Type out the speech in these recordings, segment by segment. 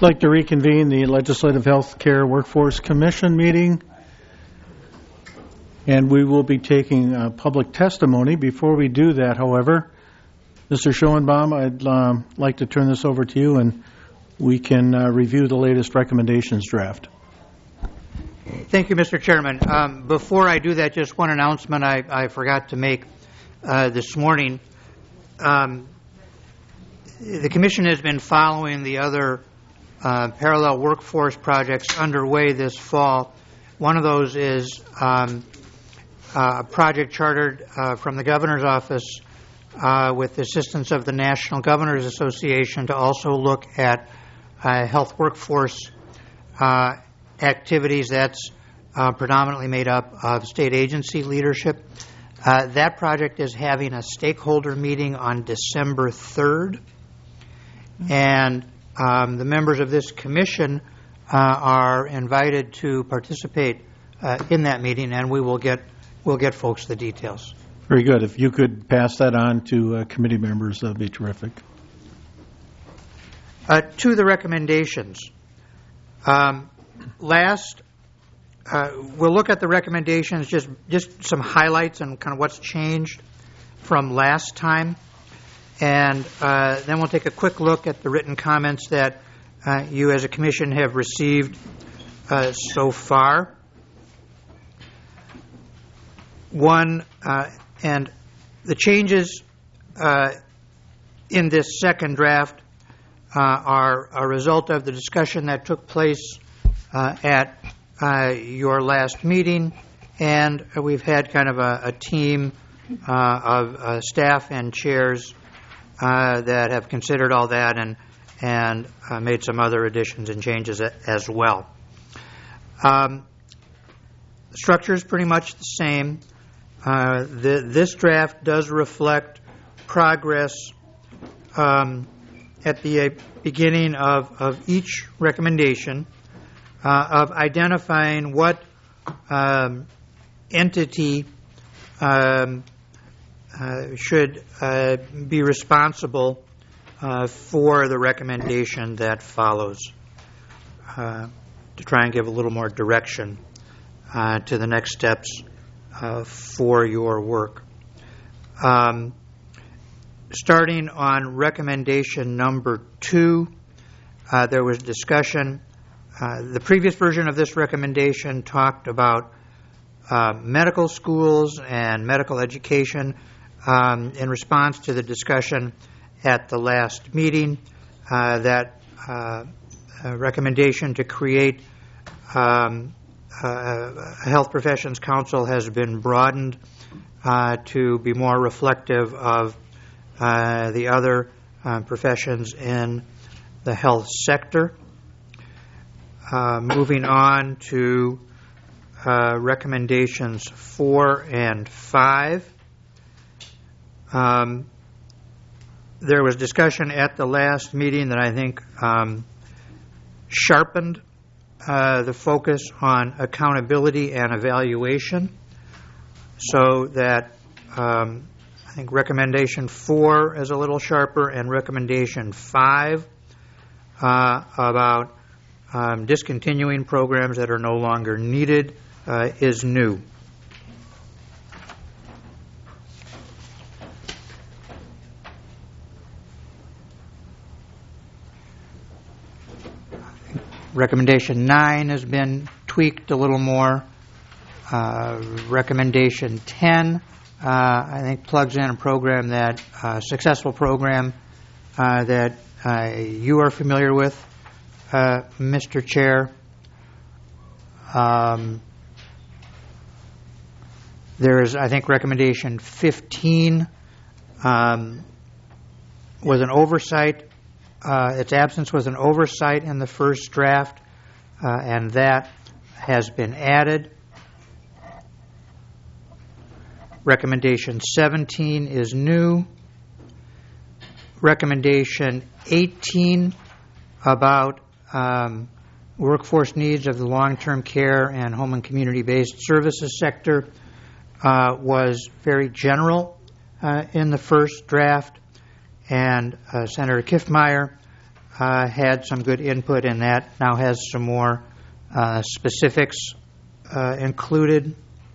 I'd like to reconvene the Legislative Health Care Workforce Commission meeting, and we will be taking public testimony. Before we do that, however, Mr. Schoenbaum, I'd like to turn this over to you, and we can review the latest recommendations draft. Thank you, Mr. Chairman. Before I do that, just one announcement I forgot to make this morning. The Commission has been following the other parallel workforce projects underway this fall. One of those is a project chartered from the Governor's Office with the assistance of the National Governors Association to also look at health workforce activities that's predominantly made up of state agency leadership. That project is having a stakeholder meeting on December 3rd, and the members of this commission are invited to participate in that meeting, and we'll get folks the details. Very good. If you could pass that on to committee members, that would be terrific. To the recommendations. We'll look at the recommendations, just some highlights and kind of what's changed from last time. And then we'll take a quick look at the written comments that you as a commission have received so far. And the changes in this second draft are a result of the discussion that took place at your last meeting, and we've had kind of a team of staff and chairs that have considered all that and made some other additions and changes as well. The structure is pretty much the same. This draft does reflect progress at the beginning of each recommendation of identifying what entity should be responsible for the recommendation that follows, to try and give a little more direction to the next steps for your work. Starting on recommendation number 2, there was discussion. The previous version of this recommendation talked about medical schools and medical education. In response to the discussion at the last meeting, that recommendation to create a Health Professions Council has been broadened to be more reflective of the other professions in the health sector. Moving on to recommendations 4 and 5. There was discussion at the last meeting that I think sharpened the focus on accountability and evaluation, so that I think recommendation 4 is a little sharper, and recommendation 5 about discontinuing programs that are no longer needed is new. Recommendation 9 has been tweaked a little more. Recommendation 10, I think, plugs in a program that successful program that you are familiar with, Mr. Chair. There is, I think, recommendation 15 was an oversight. Its absence was an oversight in the first draft, and that has been added. Recommendation 17 is new. Recommendation 18 about workforce needs of the long-term care and home and community-based services sector was very general in the first draft, and Senator Kiffmeyer had some good input in that, now has some more specifics included.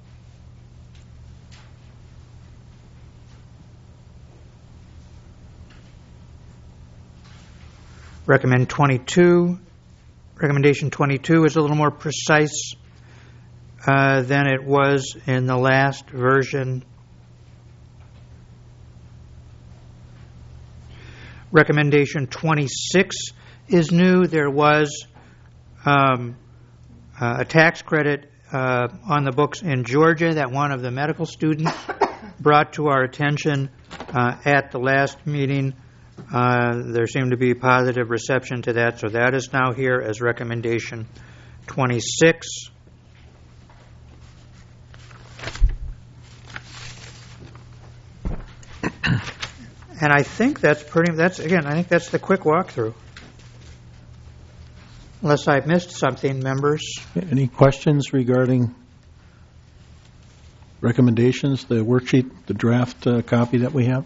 Recommendation 22 is a little more precise than it was in the last version. Recommendation 26 is new. There was a tax credit on the books in Georgia that one of the medical students brought to our attention at the last meeting. There seemed to be positive reception to that, so that is now here as recommendation 26. And I think that's the quick walkthrough. Unless I've missed something, members. Any questions regarding recommendations, the worksheet, the draft copy that we have?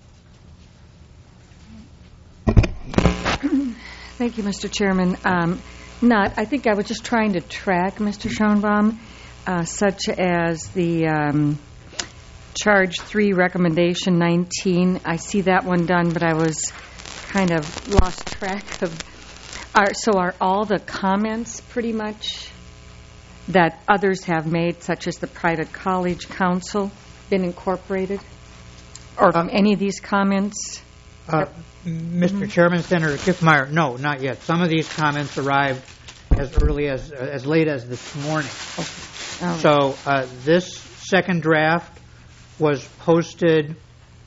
Thank you, Mr. Chairman. I think I was just trying to track, Mr. Schoenbaum, such as the Charge 3, Recommendation 19. I see that one done, but I was kind of lost track of. Are all the comments pretty much that others have made, such as the Private College Council, been incorporated? Or any of these comments? Mr. Chairman, Senator Kiffmeyer, no, not yet. Some of these comments arrived as late as this morning. Oh. So this second draft was posted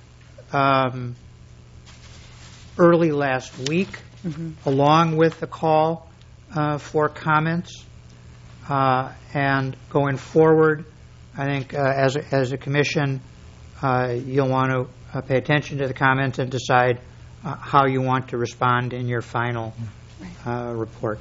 early last week, along with the call for comments. And going forward, I think as a commission, you'll want to pay attention to the comments and decide how you want to respond in your final report.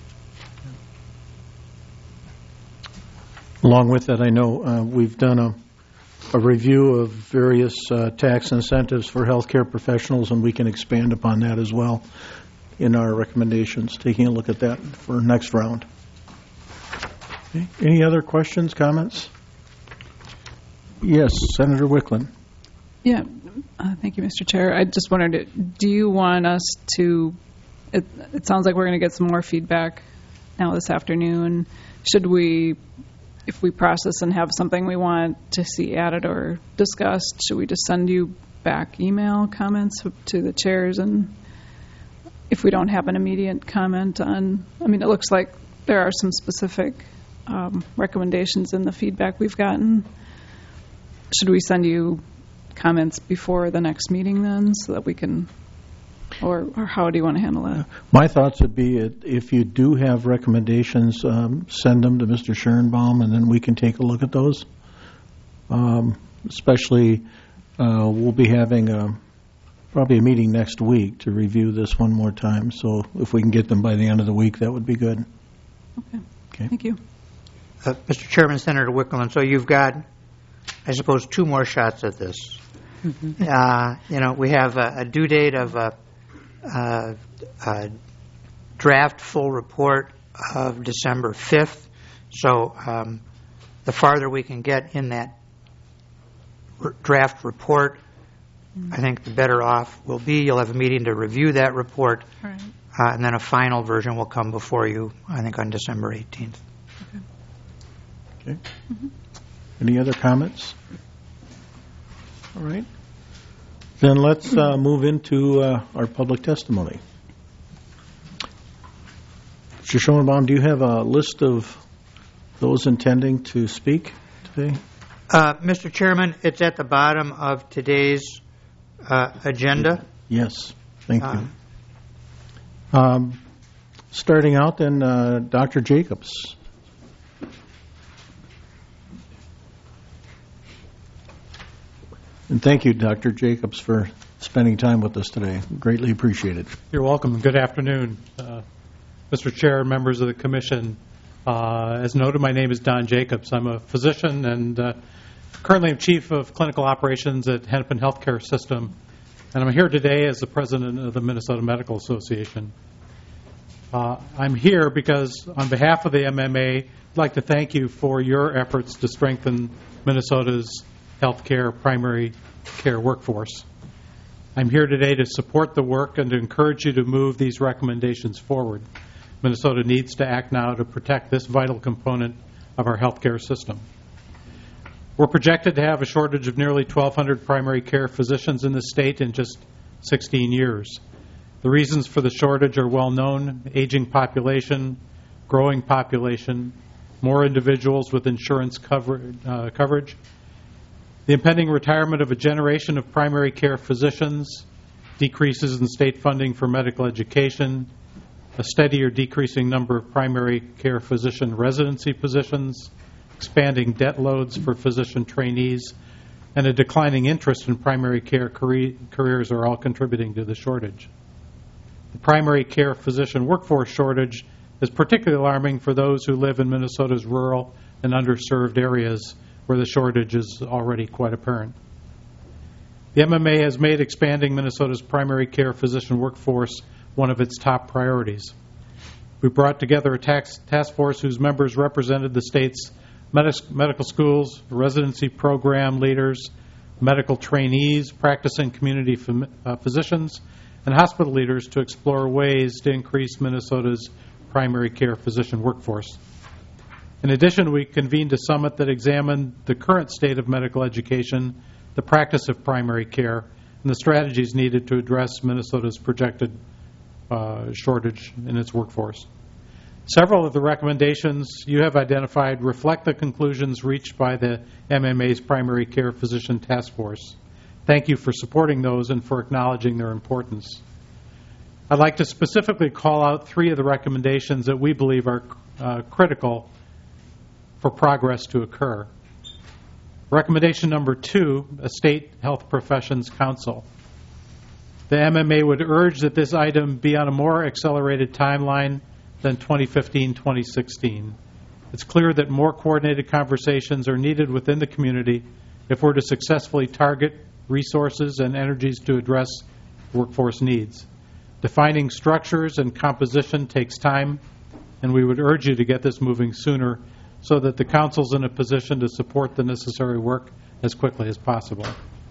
Along with that, I know we've done a review of various tax incentives for healthcare professionals, and we can expand upon that as well in our recommendations, taking a look at that for next round. Okay. Any other questions, comments? Yes, Senator Wickland. Yeah, thank you, Mr. Chair. I just wondered, do you want us to, it sounds like we're going to get some more feedback now this afternoon. Should we, if we process and have something we want to see added or discussed, should we just send you back email comments to the chairs? And if we don't have an immediate comment on, it looks like there are some specific recommendations in the feedback we've gotten. Should we send you comments before the next meeting then, so that we can, or how do you want to handle that? My thoughts would be if you do have recommendations, send them to Mr. Schoenbaum, and then we can take a look at those. Especially, we'll be having probably a meeting next week to review this one more time. So if we can get them by the end of the week, that would be good. Okay. Thank you. Mr. Chairman, Senator Wickland, so you've got, I suppose, two more shots at this. We have a due date of a draft full report of December 5th. So the farther we can get in that draft report, I think the better off we'll be. You'll have a meeting to review that report, right. And then a final version will come before you, I think, on December 18th. Okay. Any other comments? All right. Then let's move into our public testimony. Mr. Schoenbaum, do you have a list of those intending to speak today? Mr. Chairman, it's at the bottom of today's agenda. Yes. Thank you. Starting out then, Dr. Jacobs. And thank you, Dr. Jacobs, for spending time with us today. Greatly appreciated. You're welcome. Good afternoon, Mr. Chair, members of the Commission. As noted, my name is Don Jacobs. I'm a physician and currently I'm Chief of Clinical Operations at Hennepin Healthcare System. and I'm here today as the president of the Minnesota Medical Association. I'm here because on behalf of the MMA, I'd like to thank you for your efforts to strengthen Minnesota's healthcare primary care workforce. I'm here today to support the work and to encourage you to move these recommendations forward. Minnesota needs to act now to protect this vital component of our healthcare system. We're projected to have a shortage of nearly 1,200 primary care physicians in the state in just 16 years. The reasons for the shortage are well known: aging population, growing population, more individuals with insurance coverage, the impending retirement of a generation of primary care physicians, decreases in state funding for medical education, a steady or decreasing number of primary care physician residency positions, expanding debt loads for physician trainees, and a declining interest in primary care careers are all contributing to the shortage. The primary care physician workforce shortage is particularly alarming for those who live in Minnesota's rural and underserved areas where the shortage is already quite apparent. The MMA has made expanding Minnesota's primary care physician workforce one of its top priorities. We brought together a task force whose members represented the state's medical schools, residency program leaders, medical trainees, practicing community physicians, and hospital leaders to explore ways to increase Minnesota's primary care physician workforce. In addition, we convened a summit that examined the current state of medical education, the practice of primary care, and the strategies needed to address Minnesota's projected shortage in its workforce. Several of the recommendations you have identified reflect the conclusions reached by the MMA's Primary Care Physician Task Force. Thank you for supporting those and for acknowledging their importance. I'd like to specifically call out three of the recommendations that we believe are critical for progress to occur. Recommendation number 2, a State Health Professions Council. The MMA would urge that this item be on a more accelerated timeline than 2015-2016. It's clear that more coordinated conversations are needed within the community if we're to successfully target resources and energies to address workforce needs. Defining structures and composition takes time, and we would urge you to get this moving sooner so that the Council's in a position to support the necessary work as quickly as possible.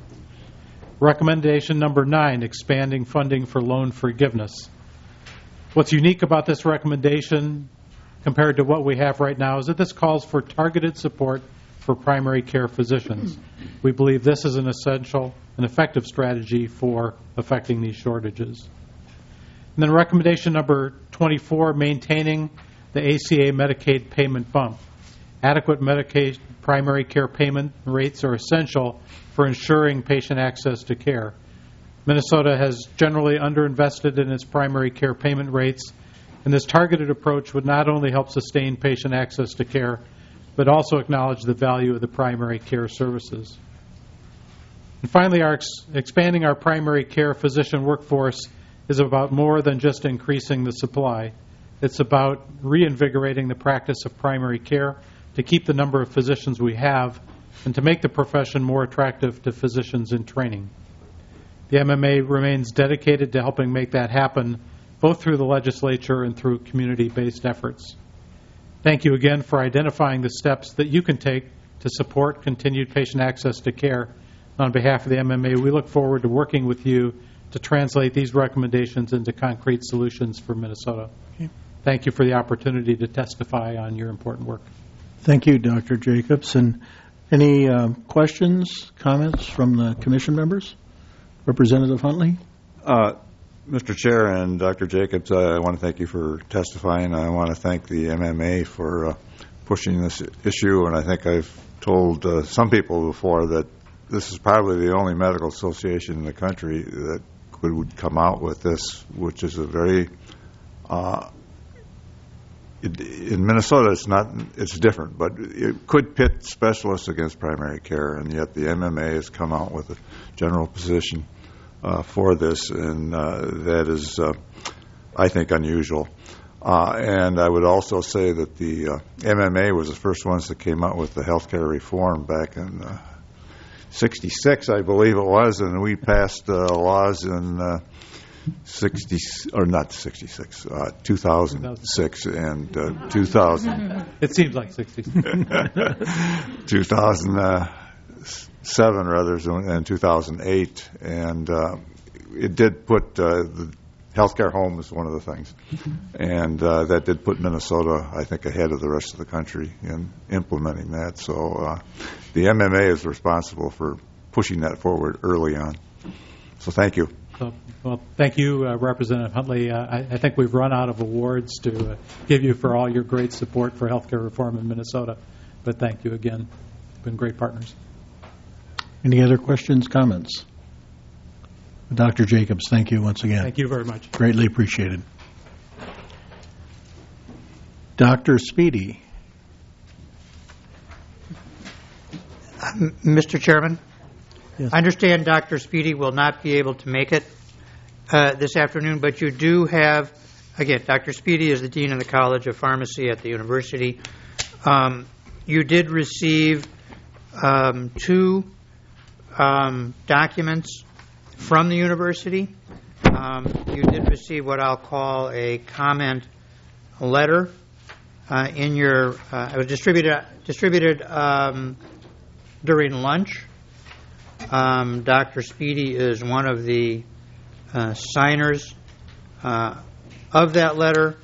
Recommendation number 9, expanding funding for loan forgiveness. What's unique about this recommendation compared to what we have right now is that this calls for targeted support for primary care physicians. We believe this is an essential and effective strategy for affecting these shortages. And then recommendation number 24, maintaining the ACA Medicaid payment bump. Adequate Medicaid primary care payment rates are essential for ensuring patient access to care. Minnesota has generally underinvested in its primary care payment rates, and this targeted approach would not only help sustain patient access to care, but also acknowledge the value of the primary care services. And finally, expanding our primary care physician workforce is about more than just increasing the supply. It's about reinvigorating the practice of primary care to keep the number of physicians we have and to make the profession more attractive to physicians in training. The MMA remains dedicated to helping make that happen, both through the legislature and through community-based efforts. Thank you again for identifying the steps that you can take to support continued patient access to care. On behalf of the MMA, we look forward to working with you to translate these recommendations into concrete solutions for Minnesota. Okay. Thank you for the opportunity to testify on your important work. Thank you, Dr. Jacobs. And any questions, comments from the commission members? Representative Huntley? Mr. Chair and Dr. Jacobs, I want to thank you for testifying. I want to thank the MMA for pushing this issue, and I think I've told some people before that this is probably the only medical association in the country that would come out with this, which is a very in Minnesota it's different, but it could pit specialists against primary care, and yet the MMA has come out with a general position for this, and that is, I think, unusual. And I would also say that the MMA was the first ones that came out with the healthcare reform back in '66, I believe it was, and we passed laws in 2006 and 2000. It seems like 60. 2007 rather than 2008, and it did put the healthcare home is one of the things, and that did put Minnesota, I think, ahead of the rest of the country in implementing that. So the MMA is responsible for pushing that forward early on. So thank you. Well, thank you, Representative Huntley. I think we've run out of awards to give you for all your great support for healthcare reform in Minnesota, but thank you again. You've been great partners. Any other questions, comments? Dr. Jacobs, thank you once again. Thank you very much. Greatly appreciated. Dr. Speedy. Mr. Chairman, Yes. I understand Dr. Speedy will not be able to make it this afternoon, but you do have, again, Dr. Speedy is the Dean of the College of Pharmacy at the university. You did receive two documents from the university. You did receive what I'll call a comment letter in your. It was distributed during lunch. Dr. Speedy is one of the signers of that letter.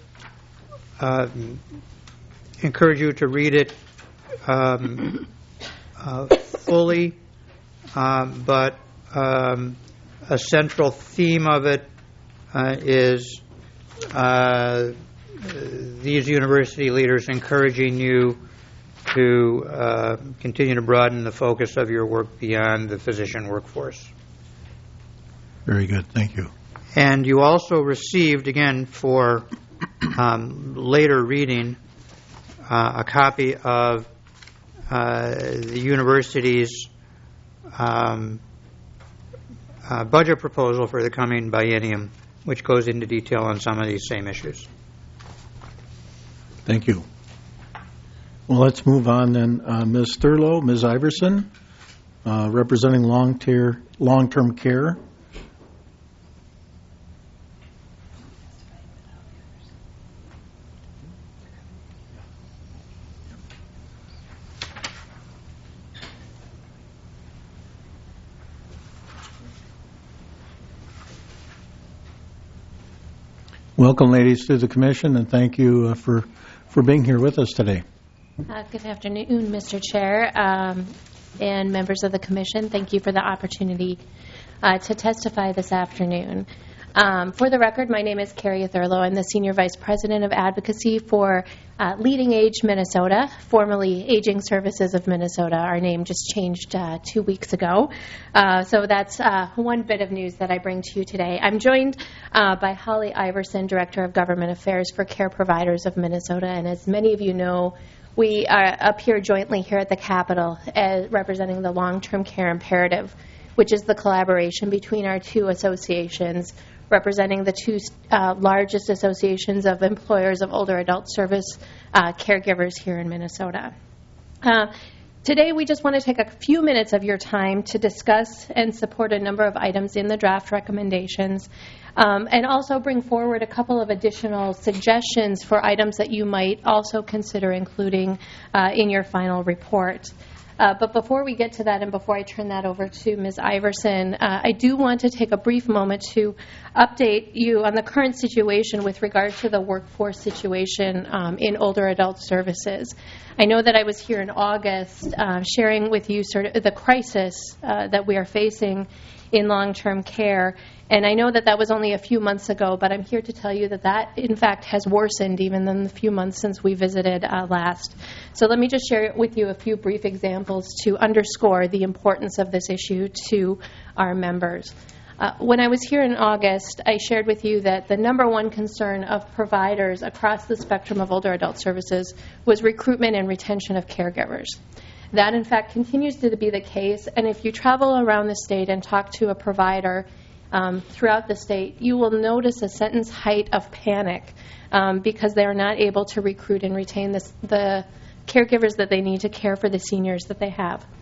Encourage you to read it fully, but a central theme of it is these university leaders encouraging you to continue to broaden the focus of your work beyond the physician workforce. Very good. Thank you. And you also received, again, for later reading, a copy of the university's budget proposal for the coming biennium, which goes into detail on some of these same issues. Thank you. Well, let's move on then. Ms. Thurlow, Ms. Iverson, representing long-term care. Welcome, ladies, to the commission, and thank you for being here with us today. Good afternoon, Mr. Chair, and members of the commission. Thank you for the opportunity to testify this afternoon. For the record, my name is Carrie Thurlow. I'm the Senior Vice President of Advocacy for Leading Age Minnesota, formerly Aging Services of Minnesota. Our name just changed 2 weeks ago. So that's one bit of news that I bring to you today. I'm joined by Holly Iverson, Director of Government Affairs for Care Providers of Minnesota. And as many of you know, we appear jointly here at the Capitol as representing the Long-Term Care Imperative, which is the collaboration between our two associations, representing the two largest associations of employers of older adult service caregivers here in Minnesota. Today, we just want to take a few minutes of your time to discuss and support a number of items in the draft recommendations, and also bring forward a couple of additional suggestions for items that you might also consider including in your final report. But before we get to that and before I turn that over to Ms. Iverson, I do want to take a brief moment to update you on the current situation with regard to the workforce situation in older adult services. I know that I was here in August sharing with you sort of the crisis that we are facing in long-term care. And I know that that was only a few months ago, but I'm here to tell you that that, in fact, has worsened even in the few months since we visited last. So let me just share with you a few brief examples to underscore the importance of this issue to our members. When I was here in August, I shared with you that the number one concern of providers across the spectrum of older adult services was recruitment and retention of caregivers. That, in fact, continues to be the case, and if you travel around the state and talk to a provider throughout the state, you will notice a sentence height of panic because they are not able to recruit and retain the caregivers that they need to care for the seniors that they have.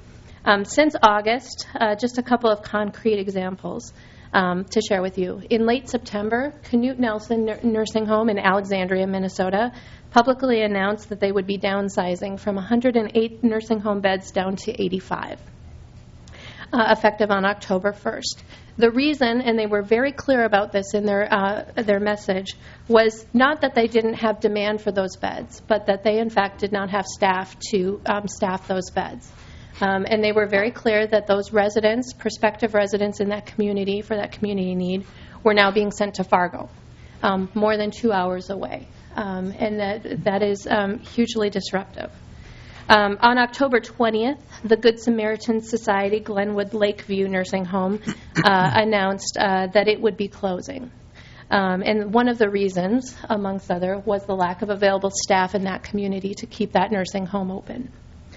Since August, just a couple of concrete examples to share with you. In late September, Canute Nelson Nursing Home in Alexandria, Minnesota, publicly announced that they would be downsizing from 108 nursing home beds down to 85, effective on October 1st. The reason, and they were very clear about this in their message, was not that they didn't have demand for those beds, but that they, in fact, did not have staff to staff those beds. And they were very clear that those residents, prospective residents in that community, for that community need, were now being sent to Fargo, more than 2 hours away. And that is hugely disruptive. On October 20th, the Good Samaritan Society Glenwood Lakeview Nursing Home announced that it would be closing. And one of the reasons, amongst other, was the lack of available staff in that community to keep that nursing home open.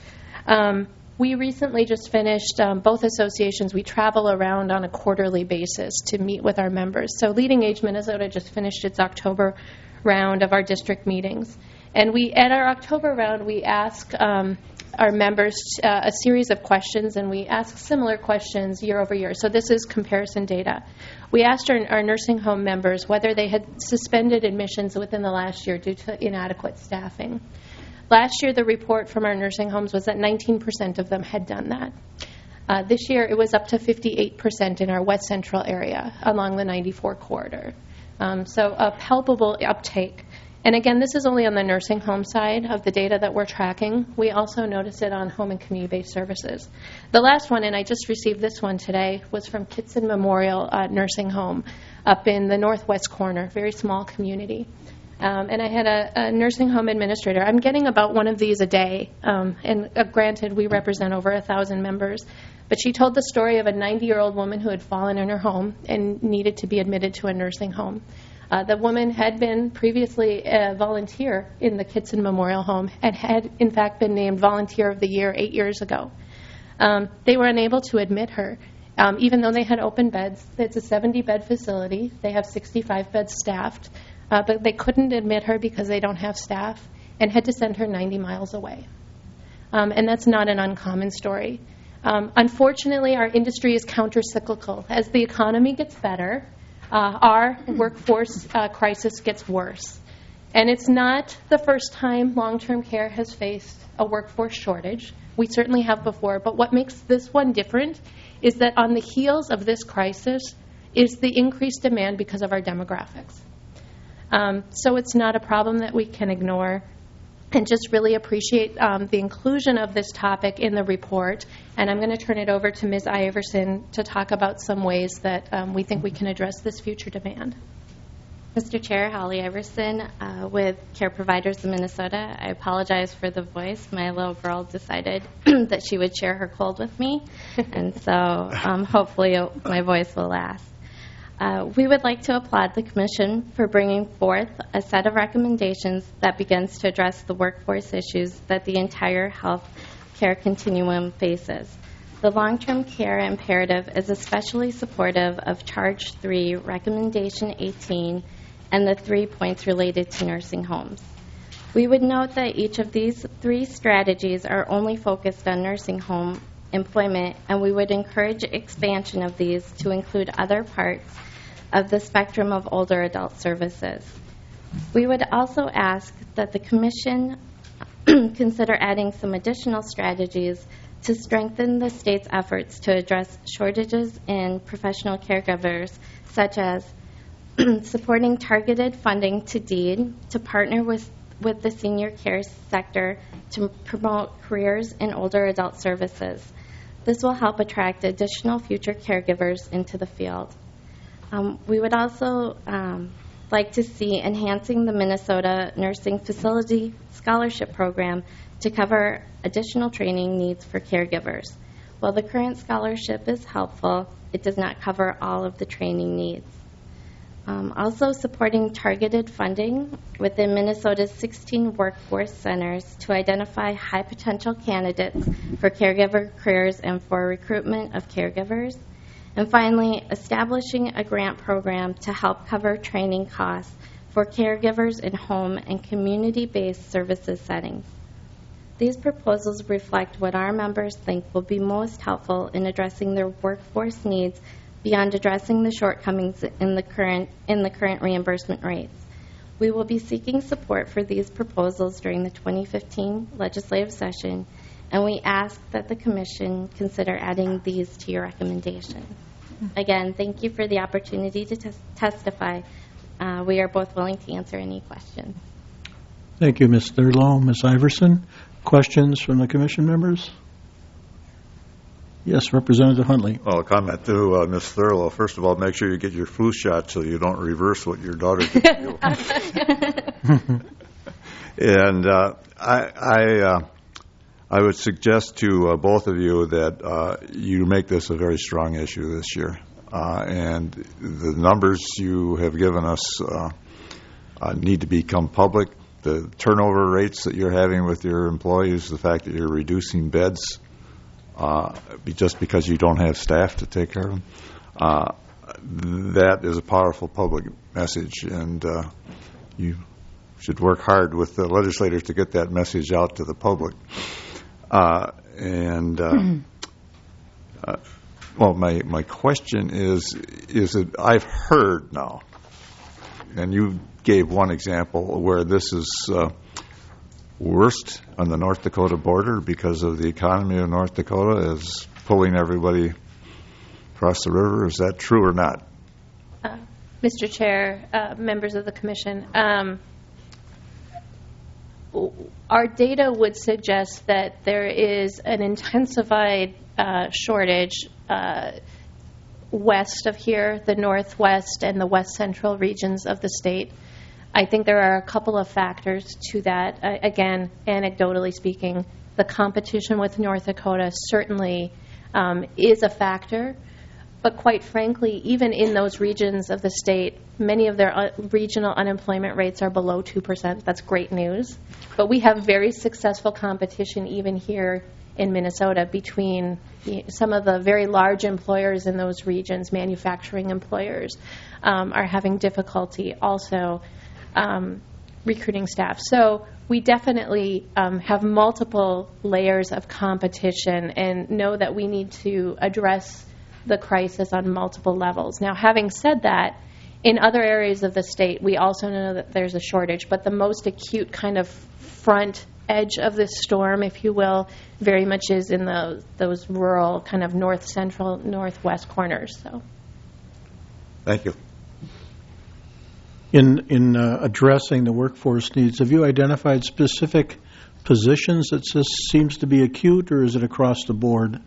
We recently just finished, both associations, we travel around on a quarterly basis to meet with our members. So Leading Age Minnesota just finished its October round of our district meetings. And at our October round, we ask our members a series of questions, and we ask similar questions year over year. So this is comparison data. We asked our nursing home members whether they had suspended admissions within the last year due to inadequate staffing. Last year, the report from our nursing homes was that 19% of them had done that. This year, it was up to 58% in our west central area along the 94 corridor. So a palpable uptake. And again, this is only on the nursing home side of the data that we're tracking. We also notice it on home and community-based services. The last one, and I just received this one today, was from Kitson Memorial Nursing Home up in the northwest corner, very small community. And I had a nursing home administrator. I'm getting about one of these a day. And granted, we represent over 1,000 members. But she told the story of a 90-year-old woman who had fallen in her home and needed to be admitted to a nursing home. The woman had been previously a volunteer in the Kitson Memorial Home and had, in fact, been named Volunteer of the Year 8 years ago. They were unable to admit her, even though they had open beds. It's a 70-bed facility. They have 65 beds staffed. But they couldn't admit her because they don't have staff and had to send her 90 miles away. And that's not an uncommon story. Unfortunately, our industry is counter-cyclical. As the economy gets better, our workforce crisis gets worse. And it's not the first time long-term care has faced a workforce shortage. We certainly have before. But what makes this one different is that on the heels of this crisis is the increased demand because of our demographics. So it's not a problem that we can ignore, and just really appreciate the inclusion of this topic in the report. And I'm going to turn it over to Ms. Iverson to talk about some ways that we think we can address this future demand. Mr. Chair, Holly Iverson with Care Providers of Minnesota. I apologize for the voice. My little girl decided that she would share her cold with me, and so hopefully my voice will last. We would like to applaud the Commission for bringing forth a set of recommendations that begins to address the workforce issues that the entire health care continuum faces. The long-term care imperative is especially supportive of Charge 3, Recommendation 18, and the 3 points related to nursing homes. We would note that each of these 3 strategies are only focused on nursing home employment, and we would encourage expansion of these to include other parts of the spectrum of older adult services. We would also ask that the Commission consider adding some additional strategies to strengthen the state's efforts to address shortages in professional caregivers, such as supporting targeted funding to DEED to partner with the senior care sector to promote careers in older adult services. This will help attract additional future caregivers into the field. We would also like to see enhancing the Minnesota Nursing Facility Scholarship Program to cover additional training needs for caregivers. While the current scholarship is helpful, it does not cover all of the training needs. Also supporting targeted funding within Minnesota's 16 workforce centers to identify high potential candidates for caregiver careers and for recruitment of caregivers. And finally, establishing a grant program to help cover training costs for caregivers in home and community-based services settings. These proposals reflect what our members think will be most helpful in addressing their workforce needs beyond addressing the shortcomings in the current reimbursement rates. We will be seeking support for these proposals during the 2015 legislative session, and we ask that the Commission consider adding these to your recommendation. Again, thank you for the opportunity to testify. We are both willing to answer any questions. Thank you, Ms. Thurlow. Ms. Iverson, questions from the Commission members? Yes, Representative Huntley. Well, a comment to Ms. Thurlow. First of all, make sure you get your flu shot so you don't reverse what your daughter did to you. And I would suggest to both of you that you make this a very strong issue this year. And the numbers you have given us need to become public. The turnover rates that you're having with your employees, the fact that you're reducing beds just because you don't have staff to take care of them, that is a powerful public message, and you should work hard with the legislators to get that message out to the public. Well, my question is that I've heard now, and you gave one example where this is worst on the North Dakota border because of the economy of North Dakota is pulling everybody across the river. Is that true or not? Mr. Chair, members of the Commission, our data would suggest that there is an intensified shortage west of here, the northwest and the west central regions of the state. I think there are a couple of factors to that. Again, anecdotally speaking, the competition with North Dakota certainly is a factor. But quite frankly, even in those regions of the state, many of their regional unemployment rates are below 2%. That's great news. But we have very successful competition even here in Minnesota between some of the very large employers in those regions, manufacturing employers, are having difficulty also recruiting staff. So we definitely have multiple layers of competition and know that we need to address the crisis on multiple levels. Now, having said that, in other areas of the state, we also know that there's a shortage, but the most acute kind of front edge of this storm, if you will, very much is in those rural kind of north central, northwest corners. So, thank you. In addressing the workforce needs, have you identified specific positions that this seems to be acute, or is it across the board?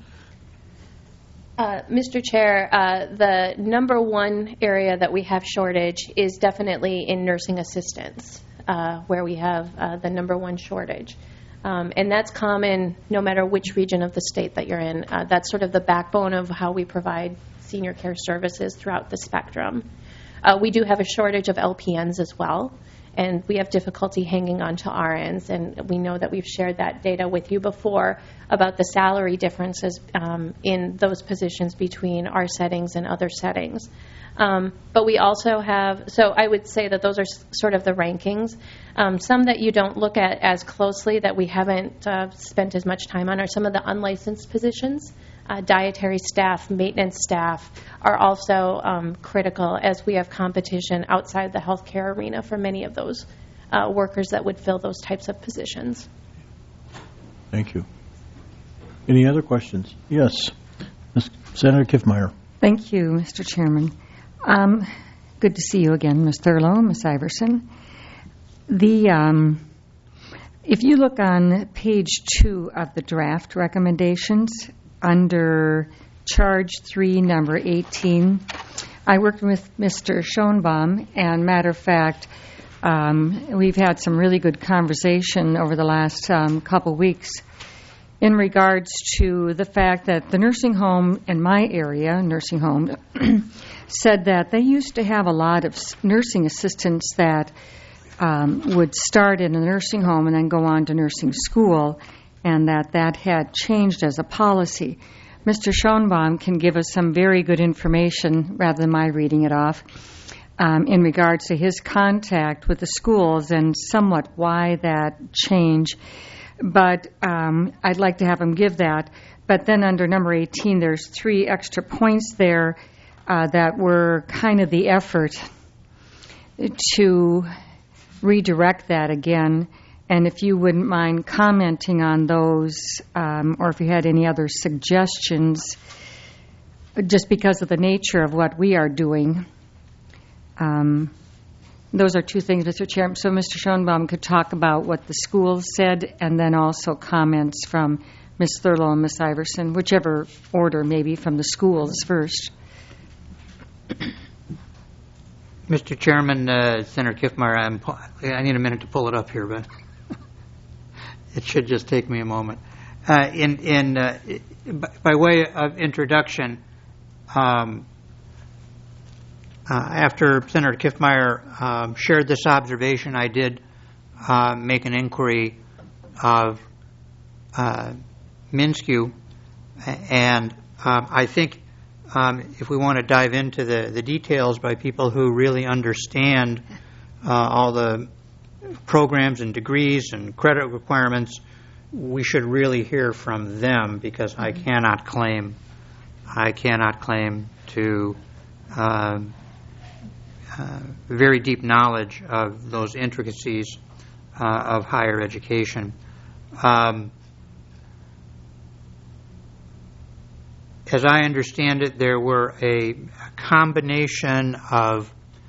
Mr. Chair, the number one area that we have shortage is definitely in nursing assistants, where we have the number one shortage. And that's common no matter which region of the state that you're in. That's sort of the backbone of how we provide senior care services throughout the spectrum. We do have a shortage of LPNs as well, and we have difficulty hanging on to RNs, and we know that we've shared that data with you before about the salary differences in those positions between our settings and other settings. But we also have, so I would say that those are sort of the rankings. Some that you don't look at as closely that we haven't spent as much time on are some of the unlicensed positions. Dietary staff, maintenance staff are also critical as we have competition outside the healthcare arena for many of those workers that would fill those types of positions. Thank you. Any other questions? Yes. Ms. Senator Kiffmeyer. Thank you, Mr. Chairman. Good to see you again, Ms. Thurlow, Ms. Iverson. If you look on page 2 of the draft recommendations, under charge 3, number 18, I worked with Mr. Schoenbaum, and matter of fact, we've had some really good conversation over the last couple weeks in regards to the fact that the nursing home in my area, nursing home, said that they used to have a lot of nursing assistants that would start in a nursing home and then go on to nursing school, and that had changed as a policy. Mr. Schoenbaum can give us some very good information, rather than my reading it off, in regards to his contact with the schools and somewhat why that change. but I'd like to have him give that. But then under number 18, there's 3 extra points there that were kind of the effort to redirect that again. And if you wouldn't mind commenting on those, or if you had any other suggestions, just because of the nature of what we are doing. Those are 2 things, Mr. Chairman. So Mr. Schoenbaum could talk about what the schools said, and then also comments from Ms. Thurlow and Ms. Iverson, whichever order, maybe from the schools first. Mr. Chairman, Senator Kiffmeyer, I need a minute to pull it up here, but it should just take me a moment. By way of introduction, after Senator Kiffmeyer shared this observation, I did make an inquiry of MnSCU, and I think if we want to dive into the details by people who really understand all the programs and degrees and credit requirements, we should really hear from them, because I cannot claim to very deep knowledge of those intricacies of higher education. As I understand it, there were a combination of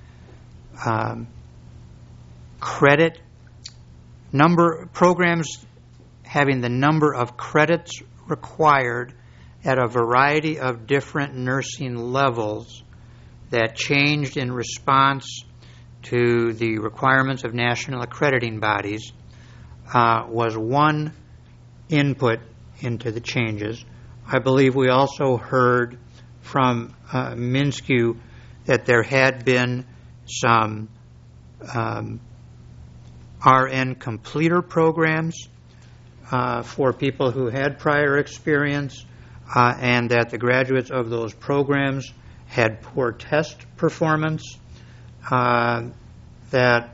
credit programs having the number of credits required at a variety of different nursing levels that changed in response to the requirements of national accrediting bodies was one input into the changes. I believe we also heard from MnSCU that there had been some RN completer programs for people who had prior experience, and that the graduates of those programs had poor test performance that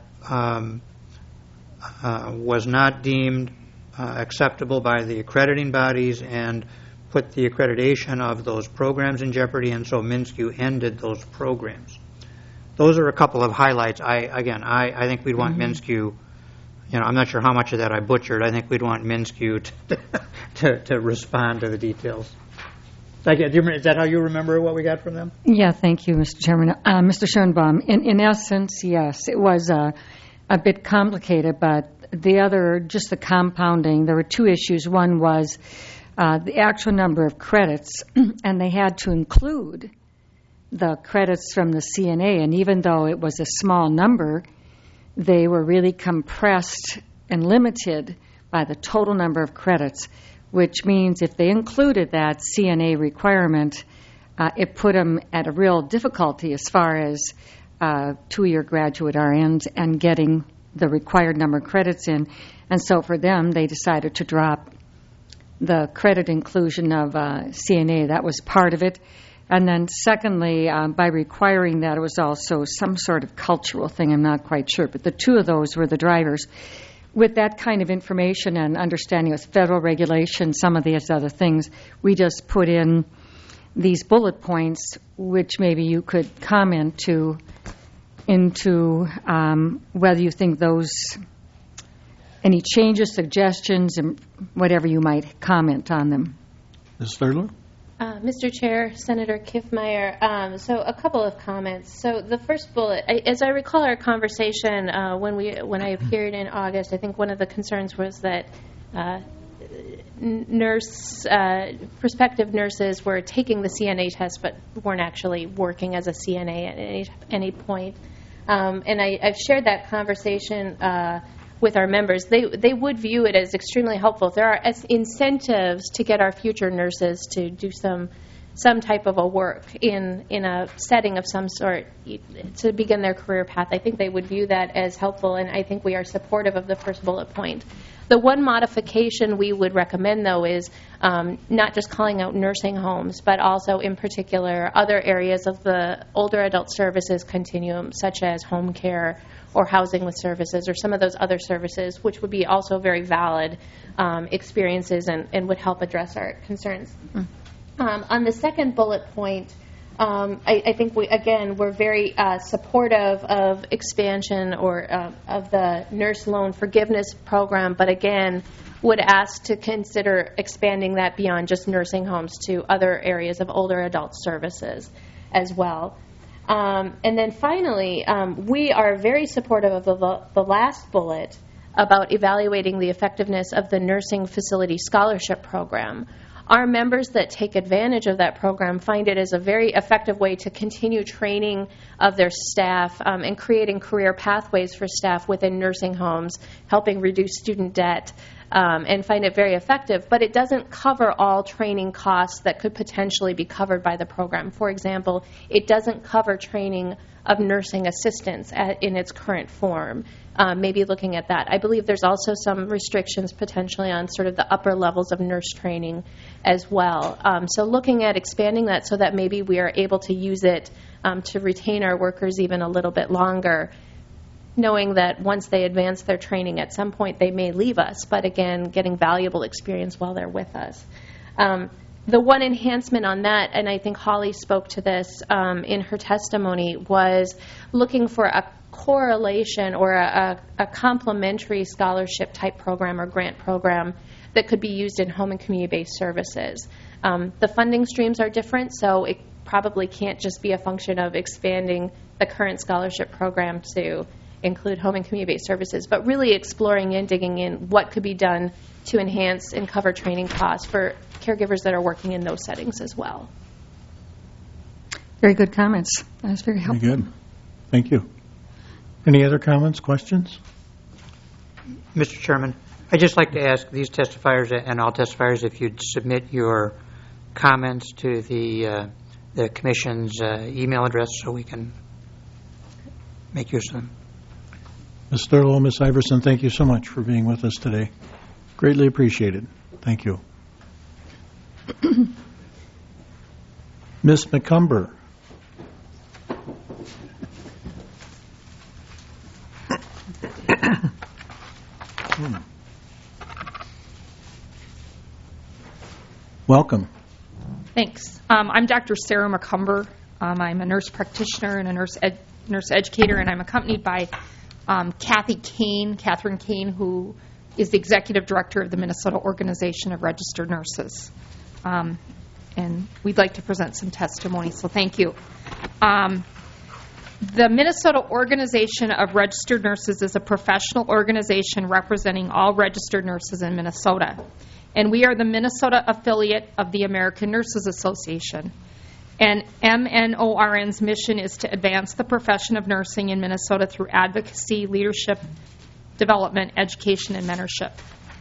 was not deemed acceptable by the accrediting bodies and put the accreditation of those programs in jeopardy, and so MnSCU ended those programs. Those are a couple of highlights. I think we'd want MnSCU, I'm not sure how much of that I butchered. I think we'd want MnSCU to respond to the details. Is that how you remember what we got from them? Yeah, thank you, Mr. Chairman. Mr. Schoenbaum, in essence, yes, it was a bit complicated, but just the compounding, there were 2 issues. One was the actual number of credits, and they had to include the credits from the CNA, and even though it was a small number, they were really compressed and limited by the total number of credits, which means if they included that CNA requirement, it put them at a real difficulty as far as 2-year graduate RNs and getting the required number of credits in. And so for them, they decided to drop the credit inclusion of CNA. That was part of it. And then secondly, by requiring that, it was also some sort of cultural thing. I'm not quite sure. But the 2 of those were the drivers. With that kind of information and understanding of federal regulation, some of these other things, we just put in these bullet points, which maybe you could comment into whether you think those, any changes, suggestions, and whatever you might comment on them. Ms. Thurlow? Mr. Chair, Senator Kiffmeyer, so a couple of comments. So the first bullet, as I recall our conversation when I appeared in August, I think one of the concerns was that prospective nurses were taking the CNA test but weren't actually working as a CNA at any point. And I've shared that conversation with our members. They would view it as extremely helpful. If there are incentives to get our future nurses to do some some type of a work in a setting of some sort to begin their career path. I think they would view that as helpful, and I think we are supportive of the first bullet point. The one modification we would recommend, though, is not just calling out nursing homes, but also, in particular, other areas of the older adult services continuum, such as home care or housing with services or some of those other services, which would be also very valid experiences and would help address our concerns. On the second bullet point, I think we're very supportive of expansion or of the nurse loan forgiveness program, but again, would ask to consider expanding that beyond just nursing homes to other areas of older adult services as well. And then finally, we are very supportive of the last bullet about evaluating the effectiveness of the nursing facility scholarship program. Our members that take advantage of that program find it as a very effective way to continue training of their staff and creating career pathways for staff within nursing homes, helping reduce student debt, and find it very effective. But it doesn't cover all training costs that could potentially be covered by the program. For example, it doesn't cover training of nursing assistants in its current form. Maybe looking at that. I believe there's also some restrictions potentially on sort of the upper levels of nurse training as well. So looking at expanding that so that maybe we are able to use it to retain our workers even a little bit longer, knowing that once they advance their training at some point they may leave us, but again, getting valuable experience while they're with us. The one enhancement on that, and I think Holly spoke to this in her testimony, was looking for a correlation or a complementary scholarship type program or grant program that could be used in home and community-based services. The funding streams are different, so it probably can't just be a function of expanding the current scholarship program to include home and community-based services, but really exploring and digging in what could be done to enhance and cover training costs for caregivers that are working in those settings as well. Very good comments. That was very helpful. Very good. Thank you. Any other comments, questions? Mr. Chairman, I'd just like to ask these testifiers and all testifiers if you'd submit your comments to the Commission's email address so we can make use of them. Ms. Thurlow, Ms. Iverson, thank you so much for being with us today. Greatly appreciated. Thank you. Ms. McCumber. Welcome. Thanks. I'm Dr. Sarah McCumber. I'm a nurse practitioner and a nurse educator, and I'm accompanied by Catherine Kane, who is the executive director of the Minnesota Organization of Registered Nurses. And we'd like to present some testimony, so thank you. The Minnesota Organization of Registered Nurses is a professional organization representing all registered nurses in Minnesota. And we are the Minnesota affiliate of the American Nurses Association. And MNORN's mission is to advance the profession of nursing in Minnesota through advocacy, leadership, development, education, and mentorship.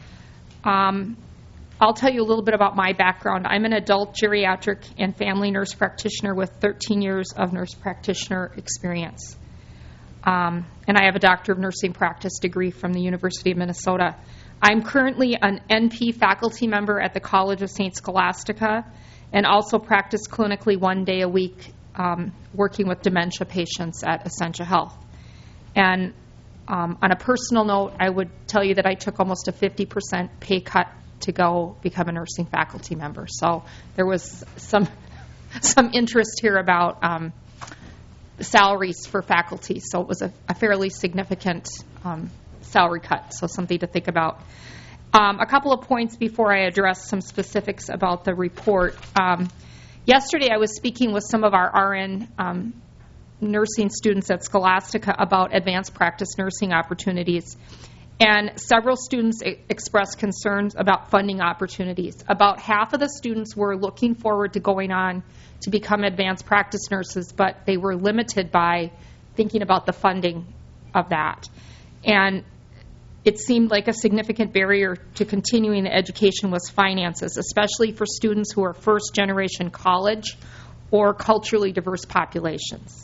I'll tell you a little bit about my background. I'm an adult geriatric and family nurse practitioner with 13 years of nurse practitioner experience. And I have a Doctor of Nursing Practice degree from the University of Minnesota. I'm currently an NP faculty member at the College of St. Scholastica and also practice clinically 1 day a week working with dementia patients at Essentia Health. And on a personal note, I would tell you that I took almost a 50% pay cut to go become a nursing faculty member. So there was some interest here about salaries for faculty. So it was a fairly significant salary cut, so something to think about. A couple of points before I address some specifics about the report. Yesterday I was speaking with some of our RN nursing students at Scholastica about advanced practice nursing opportunities. And several students expressed concerns about funding opportunities. About half of the students were looking forward to going on to become advanced practice nurses, but they were limited by thinking about the funding of that. And it seemed like a significant barrier to continuing the education was finances, especially for students who are first-generation college or culturally diverse populations.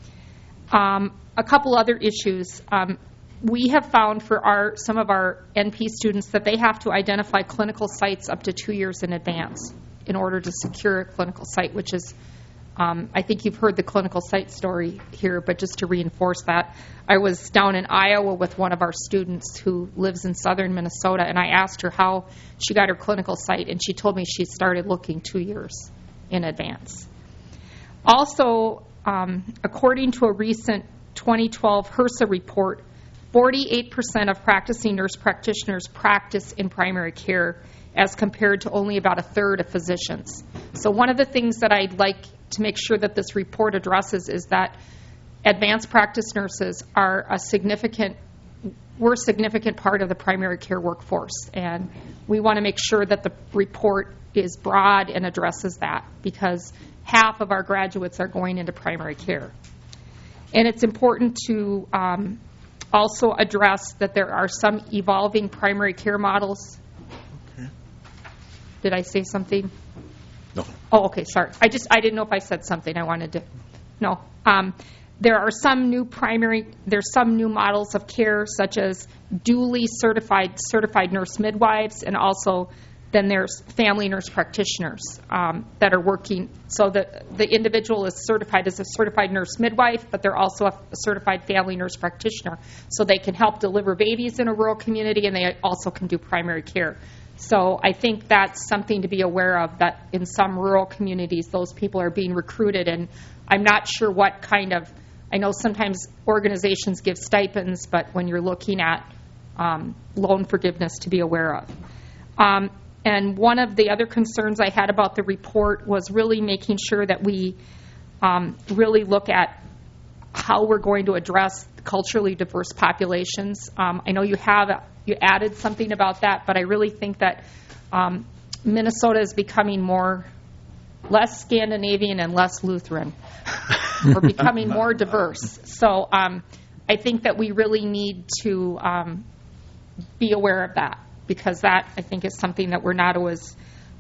A couple other issues. We have found for some of our NP students that they have to identify clinical sites up to 2 years in advance in order to secure a clinical site, which is, I think you've heard the clinical site story here, but just to reinforce that, I was down in Iowa with one of our students who lives in southern Minnesota, and I asked her how she got her clinical site, and she told me she started looking 2 years in advance. Also, according to a recent 2012 HRSA report, 48% of practicing nurse practitioners practice in primary care as compared to only about a third of physicians. So one of the things that I'd like to make sure that this report addresses is that advanced practice nurses are a significant part of the primary care workforce, and we want to make sure that the report is broad and addresses that, because half of our graduates are going into primary care. And it's important to also address that there are some evolving primary care models. Okay. Did I say something? No. Oh, okay, sorry. I didn't know if I said something. I wanted to. No. There are some new models of care, such as duly certified nurse midwives, and also then there's family nurse practitioners that are working. So the individual is certified as a certified nurse midwife, but they're also a certified family nurse practitioner. So they can help deliver babies in a rural community, and they also can do primary care. So I think that's something to be aware of, that in some rural communities, those people are being recruited. And I'm not sure what kind of, I know sometimes organizations give stipends, but when you're looking at loan forgiveness, to be aware of. And one of the other concerns I had about the report was really making sure that we really look at how we're going to address culturally diverse populations. I know you added something about that, but I really think that Minnesota is becoming less Scandinavian and less Lutheran. We're becoming more diverse. So I think that we really need to be aware of that, because that, I think, is something that we're not always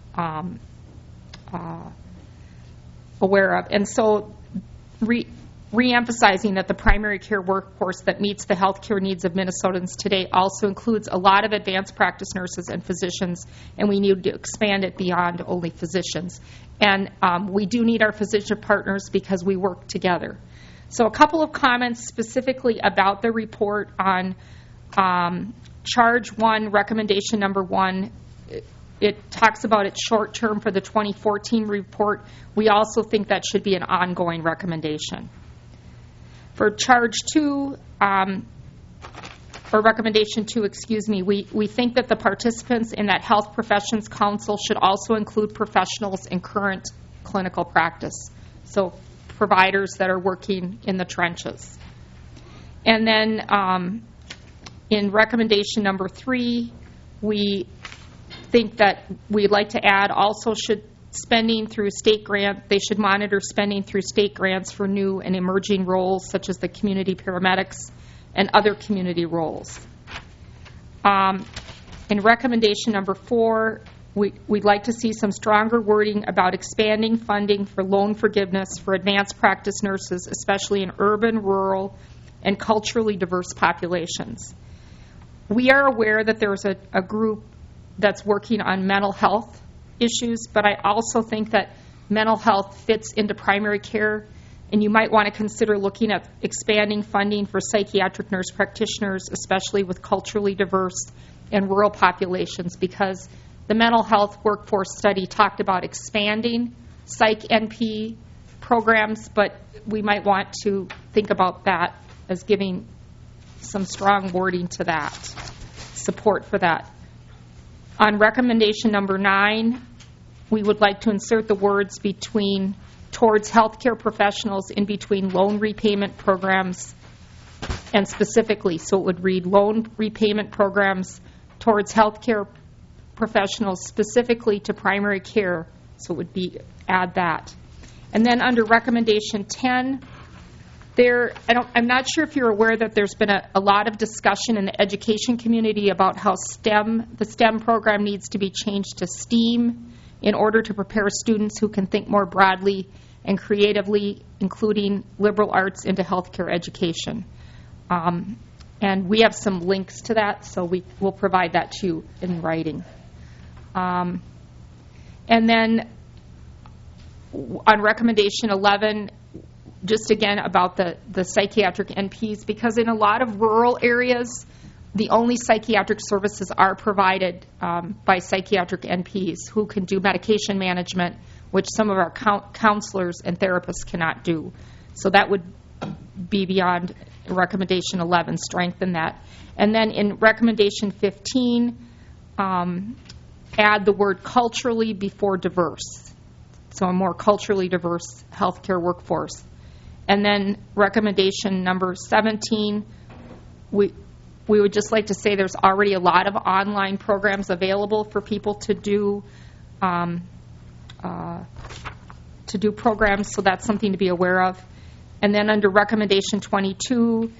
aware of. And so re-emphasizing that the primary care workforce that meets the healthcare needs of Minnesotans today also includes a lot of advanced practice nurses and physicians, and we need to expand it beyond only physicians. And we do need our physician partners because we work together. So a couple of comments specifically about the report on Charge 1, Recommendation Number 1. It talks about it short term for the 2014 report. We also think that should be an ongoing recommendation. For Charge 2, or Recommendation 2, we think that the participants in that Health Professions Council should also include professionals in current clinical practice, so providers that are working in the trenches. And then in Recommendation Number 3, we think that we'd like to add also should spending through state grant, they should monitor spending through state grants for new and emerging roles such as the community paramedics and other community roles. In Recommendation Number 4, we'd like to see some stronger wording about expanding funding for loan forgiveness for advanced practice nurses, especially in urban, rural, and culturally diverse populations. We are aware that there's a group that's working on mental health issues, but I also think that mental health fits into primary care, and you might want to consider looking at expanding funding for psychiatric nurse practitioners, especially with culturally diverse and rural populations, because the mental health workforce study talked about expanding psych NP programs, but we might want to think about that as giving some strong wording to that, support for that. On Recommendation Number 9, we would like to insert the words towards healthcare professionals in between loan repayment programs and specifically. So it would read loan repayment programs towards healthcare professionals specifically to primary care. So it would add that. And then under Recommendation 10, I'm not sure if you're aware that there's been a lot of discussion in the education community about how the STEM program needs to be changed to STEAM in order to prepare students who can think more broadly and creatively, including liberal arts, into healthcare education. And we have some links to that, so we'll provide that to you in writing. And then on recommendation 11, just again about the psychiatric NPs, because in a lot of rural areas, the only psychiatric services are provided by psychiatric NPs who can do medication management, which some of our counselors and therapists cannot do. So that would be beyond recommendation 11, strengthen that. And then in recommendation 15, add the word culturally before diverse. So a more culturally diverse healthcare workforce. And then recommendation number 17, we would just like to say there's already a lot of online programs available for people to do programs, so that's something to be aware of. And then under recommendation 22,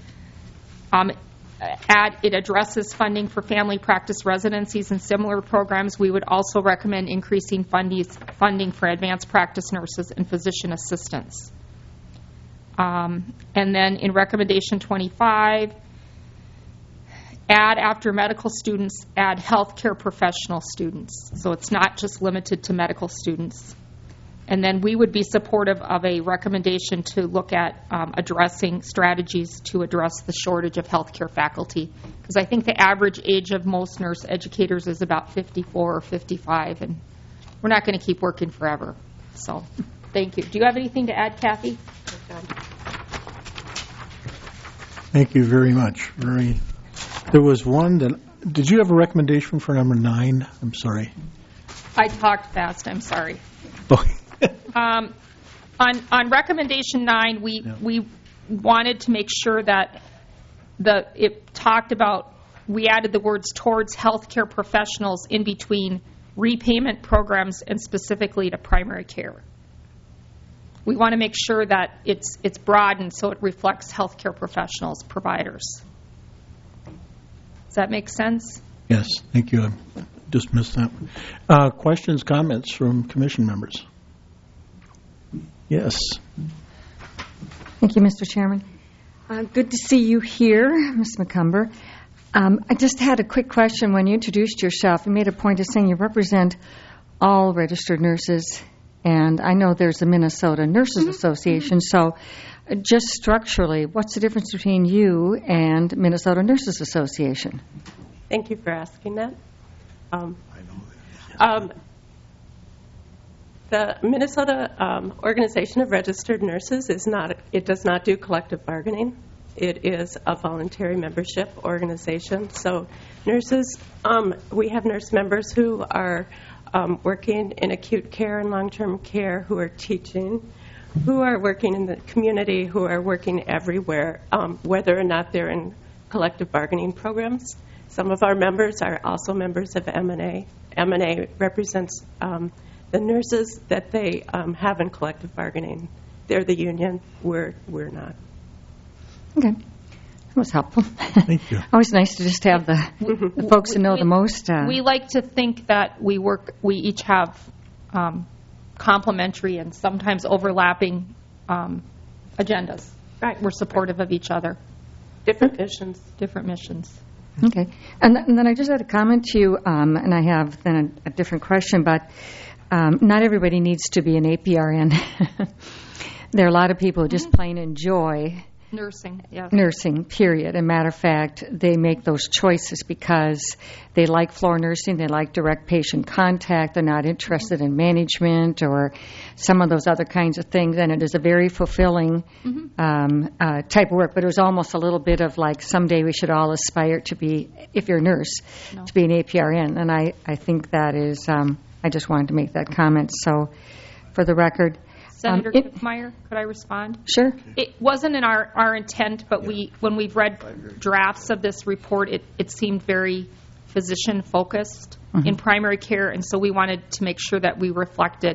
it addresses funding for family practice residencies and similar programs. We would also recommend increasing funding for advanced practice nurses and physician assistants. And then in recommendation 25, add after medical students, add healthcare professional students. So it's not just limited to medical students. And then we would be supportive of a recommendation to look at addressing strategies to address the shortage of healthcare faculty. Because I think the average age of most nurse educators is about 54 or 55, and we're not going to keep working forever. So thank you. Do you have anything to add, Kathy? Thank you very much. There was one that, did you have a recommendation for number 9? I'm sorry. I talked fast. I'm sorry. Okay. On recommendation 9, we wanted to make sure that it talked about, we added the words towards healthcare professionals in between repayment programs and specifically to primary care. We want to make sure that it's broadened so it reflects healthcare professionals, providers. Does that make sense? Yes, thank you. I just missed that. Questions, comments from commission members? Yes. Thank you, Mr. Chairman. Good to see you here, Ms. McCumber. I just had a quick question. When you introduced yourself, you made a point of saying you represent all registered nurses, and I know there's a Minnesota Nurses Association, so just structurally, what's the difference between you and Minnesota Nurses Association? Thank you for asking that. The Minnesota Organization of Registered Nurses does not do collective bargaining. It is a voluntary membership organization. So nurses, we have nurse members who are working in acute care and long-term care, who are teaching, who are working in the community, who are working everywhere, whether or not they're in collective bargaining programs. Some of our members are also members of M&A. M&A represents the nurses that they have in collective bargaining. They're the union. We're not. Okay. That was helpful. Thank you. Always nice to just have the folks who know the most. We like to think that we each have complementary and sometimes overlapping agendas. Right. We're supportive of each other. Different missions. Different missions. Okay. And then I just had a comment to you, and I have then a different question, but not everybody needs to be an APRN. There are a lot of people who just plain enjoy nursing, yes. Nursing, period. As a matter of fact, they make those choices because they like floor nursing, they like direct patient contact, they're not interested in management or some of those other kinds of things, and it is a very fulfilling type of work, but it was almost a little bit of like someday we should all aspire to be, if you're a nurse, to be an APRN, and I think that is, I just wanted to make that comment. So for the record, Senator Kiffmeyer, could I respond? Sure. It wasn't in our intent, but when we've read drafts of this report, it seemed very physician-focused in primary care, and so we wanted to make sure that we reflected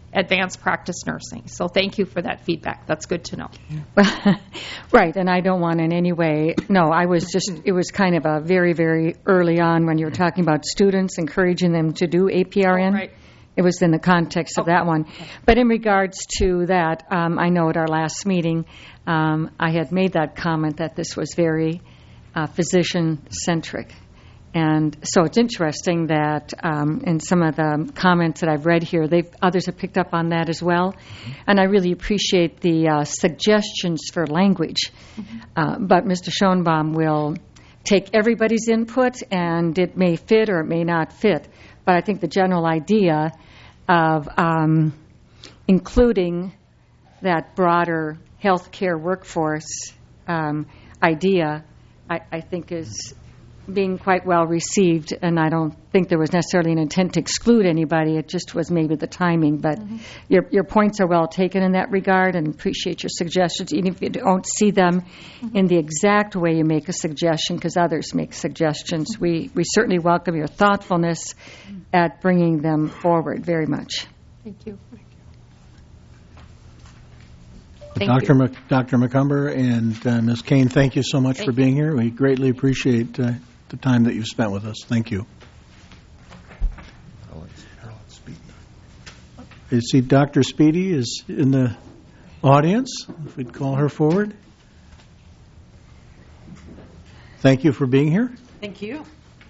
advanced practice nursing. So thank you for that feedback. That's good to know. Right, and I don't want in any way, no, I was just, it was kind of a very, very early on when you were talking about students, encouraging them to do APRN. Oh, right. It was in the context of that one. But in regards to that, I know at our last meeting, I had made that comment that this was very physician-centric. And so it's interesting that in some of the comments that I've read here, others have picked up on that as well. And I really appreciate the suggestions for language. But Mr. Schoenbaum will take everybody's input, and it may fit or it may not fit. But I think the general idea of including that broader healthcare workforce idea, I think is being quite well received, and I don't think there was necessarily an intent to exclude anybody. It just was maybe the timing. But your points are well taken in that regard, and appreciate your suggestions, even if you don't see them in the exact way you make a suggestion, because others make suggestions. We certainly welcome your thoughtfulness at bringing them forward very much. Thank you. Dr. McCumber and Ms. Kane, thank you so much for being here. We greatly appreciate the time that you've spent with us. Thank you. You see Dr. Speedy is in the audience. If we'd call her forward. Thank you for being here. Thank you.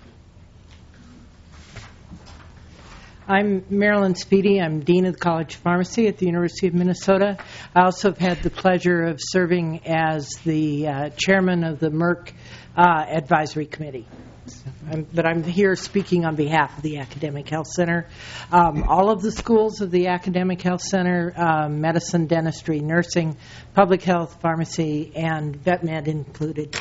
I'm Marilyn Speedy. I'm Dean of the College of Pharmacy at the University of Minnesota. I also have had the pleasure of serving as the chairman of the Merck Advisory Committee. But I'm here speaking on behalf of the Academic Health Center. All of the schools of the Academic Health Center, medicine, dentistry, nursing, public health, pharmacy, and vet med included.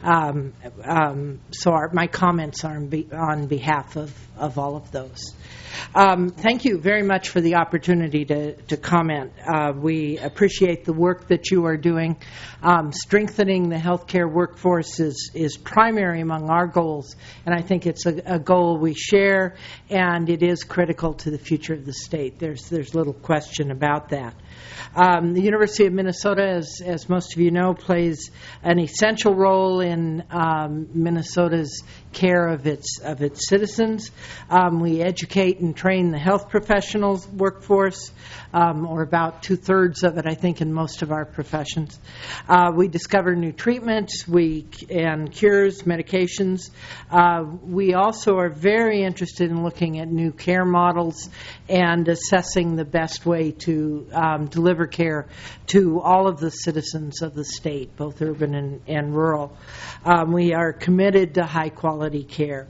So my comments are on behalf of all of those. Thank you very much for the opportunity to comment. We appreciate the work that you are doing. Strengthening the healthcare workforce is primary among our goals, and I think it's a goal we share, and it is critical to the future of the state. There's little question about that. The University of Minnesota, as most of you know, plays an essential role in Minnesota's care of its citizens. We educate and train the health professionals workforce, or about 2/3 of it, I think, in most of our professions. We discover new treatments and cures, medications. We also are very interested in looking at new care models and assessing the best way to deliver care to all of the citizens of the state, both urban and rural. We are committed to high-quality care.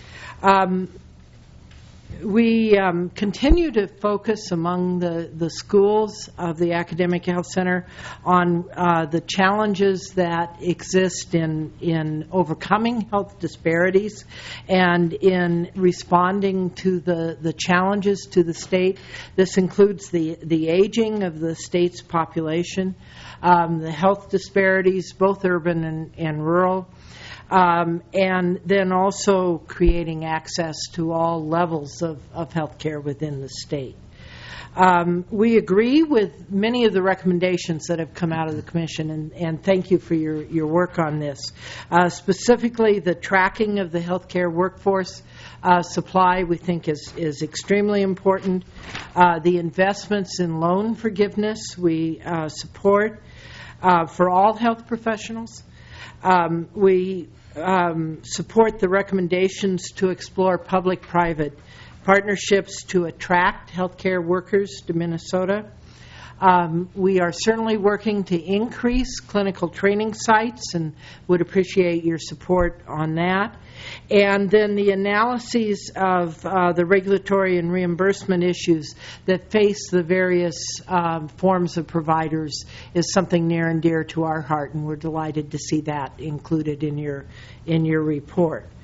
We continue to focus among the schools of the Academic Health Center on the challenges that exist in overcoming health disparities and in responding to the challenges to the state. This includes the aging of the state's population, the health disparities, both urban and rural, and then also creating access to all levels of health care within the state. We agree with many of the recommendations that have come out of the Commission, and thank you for your work on this. Specifically, the tracking of the healthcare workforce supply we think is extremely important. The investments in loan forgiveness we support for all health professionals. We support the recommendations to explore public-private partnerships to attract healthcare workers to Minnesota. We are certainly working to increase clinical training sites and would appreciate your support on that. And then the analyses of the regulatory and reimbursement issues that face the various forms of providers is something near and dear to our heart, and we're delighted to see that included in your report.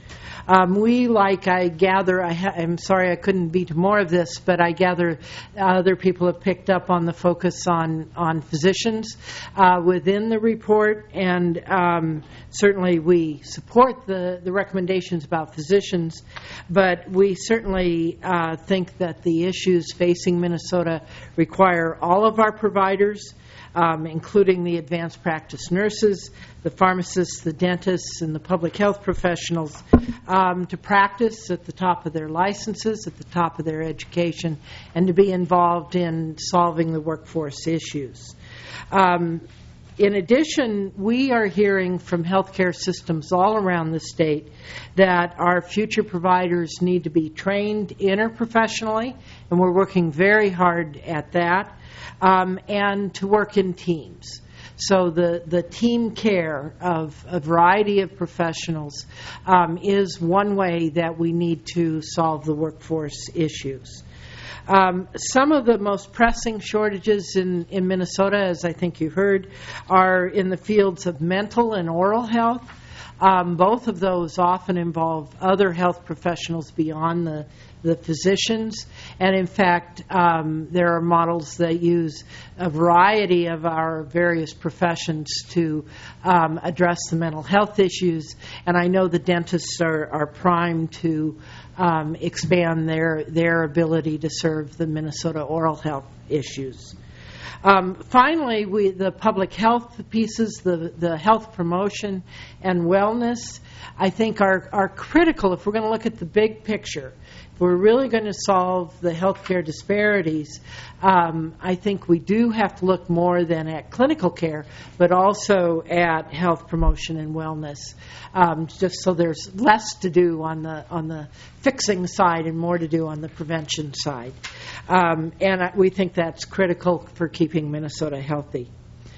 I gather, I'm sorry I couldn't be to more of this, but I gather other people have picked up on the focus on physicians within the report, and certainly we support the recommendations about physicians, but we certainly think that the issues facing Minnesota require all of our providers, including the advanced practice nurses, the pharmacists, the dentists, and the public health professionals, to practice at the top of their licenses, at the top of their education, and to be involved in solving the workforce issues. In addition, we are hearing from healthcare systems all around the state that our future providers need to be trained interprofessionally, and we're working very hard at that, and to work in teams. So the team care of a variety of professionals is one way that we need to solve the workforce issues. Some of the most pressing shortages in Minnesota, as I think you heard, are in the fields of mental and oral health. Both of those often involve other health professionals beyond the physicians. And in fact, there are models that use a variety of our various professions to address the mental health issues. And I know the dentists are primed to expand their ability to serve the Minnesota oral health issues. Finally, the public health pieces, the health promotion and wellness, I think are critical if we're going to look at the big picture. If we're really going to solve the healthcare disparities, I think we do have to look more than at clinical care, but also at health promotion and wellness, just so there's less to do on the fixing side and more to do on the prevention side. And we think that's critical for keeping Minnesota healthy.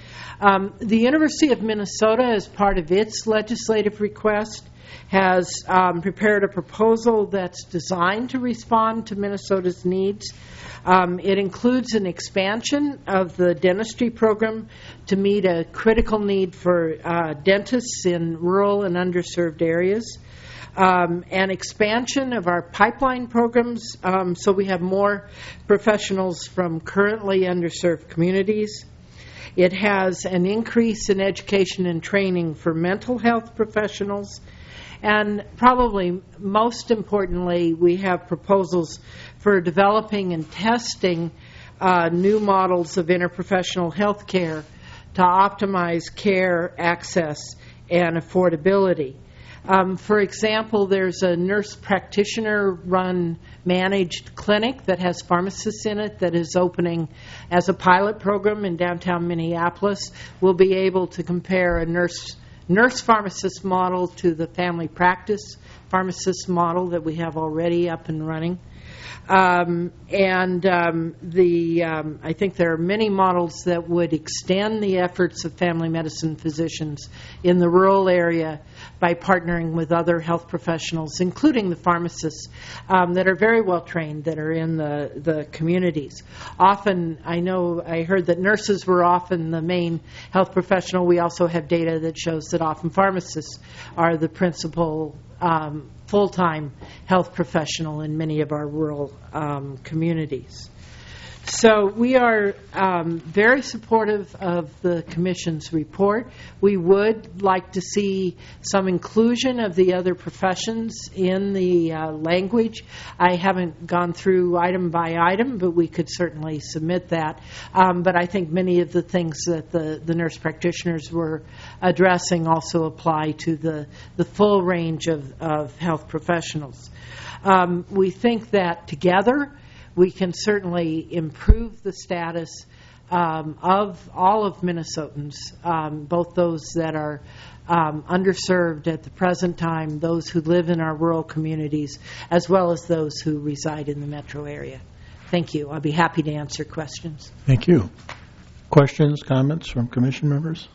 The University of Minnesota, as part of its legislative request, has prepared a proposal that's designed to respond to Minnesota's needs. It includes an expansion of the dentistry program to meet a critical need for dentists in rural and underserved areas. An expansion of our pipeline programs so we have more professionals from currently underserved communities. It has an increase in education and training for mental health professionals. And probably most importantly, we have proposals for developing and testing new models of interprofessional health care to optimize care, access, and affordability. For example, there's a nurse practitioner-run managed clinic that has pharmacists in it that is opening as a pilot program in downtown Minneapolis. We'll be able to compare a nurse pharmacist model to the family practice pharmacist model that we have already up and running. I think there are many models that would extend the efforts of family medicine physicians in the rural area by partnering with other health professionals, including the pharmacists that are very well trained, that are in the communities. Often, I heard that nurses were often the main health professional. We also have data that shows that often pharmacists are the principal full-time health professional in many of our rural communities. So we are very supportive of the Commission's report. We would like to see some inclusion of the other professions in the language. I haven't gone through item by item, but we could certainly submit that. But I think many of the things that the nurse practitioners were addressing also apply to the full range of health professionals. We think that together we can certainly improve the status of all of Minnesotans, both those that are underserved at the present time, those who live in our rural communities, as well as those who reside in the metro area. Thank you. I'll be happy to answer questions. Thank you. Questions, comments from Commission members?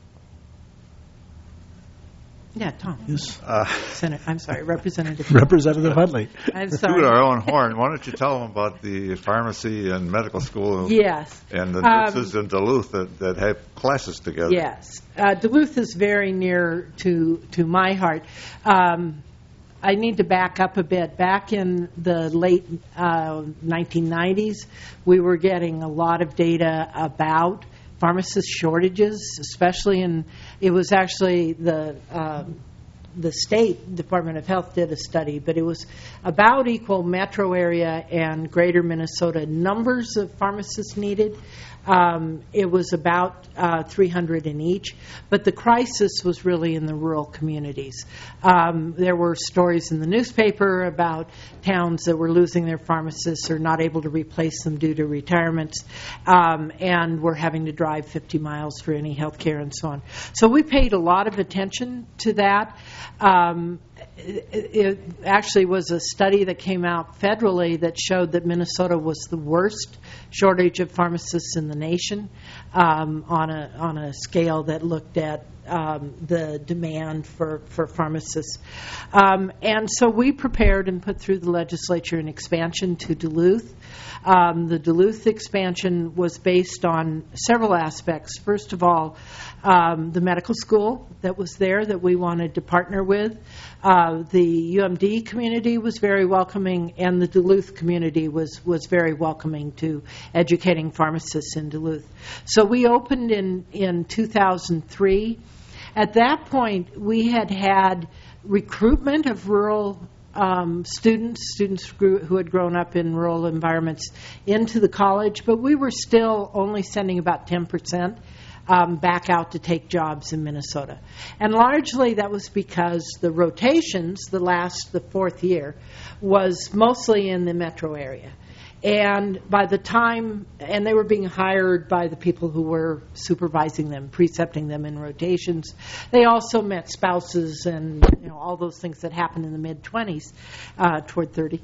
Yeah, Tom. Yes. I'm sorry, Representative. Representative Hudley. I'm To sorry. toot our own horn, why don't you tell them about the pharmacy and medical school Yes. and the nurses in Duluth that have classes together? Yes. Duluth is very near to my heart. I need to back up a bit. Back in the late 1990s, we were getting a lot of data about pharmacist shortages, especially it was actually the State Department of Health did a study, but it was about equal metro area and greater Minnesota numbers of pharmacists needed. It was about 300 in each, but the crisis was really in the rural communities. There were stories in the newspaper about towns that were losing their pharmacists or not able to replace them due to retirements, and were having to drive 50 miles for any health care and so on. So we paid a lot of attention to that. It actually was a study that came out federally that showed that Minnesota was the worst shortage of pharmacists in the nation, on a scale that looked at the demand for pharmacists. And so we prepared and put through the legislature an expansion to Duluth. The Duluth expansion was based on several aspects. First of all, the medical school that was there that we wanted to partner with. The UMD community was very welcoming, and the Duluth community was very welcoming to educating pharmacists in Duluth. So we opened in 2003. At that point, we had recruitment of rural students who had grown up in rural environments into the college, but we were still only sending about 10% back out to take jobs in Minnesota. And largely that was because the rotations, the fourth year, was mostly in the metro area. And by the time, and they were being hired by the people who were supervising them, precepting them in rotations. They also met spouses and all those things that happen in the mid-20s, toward 30.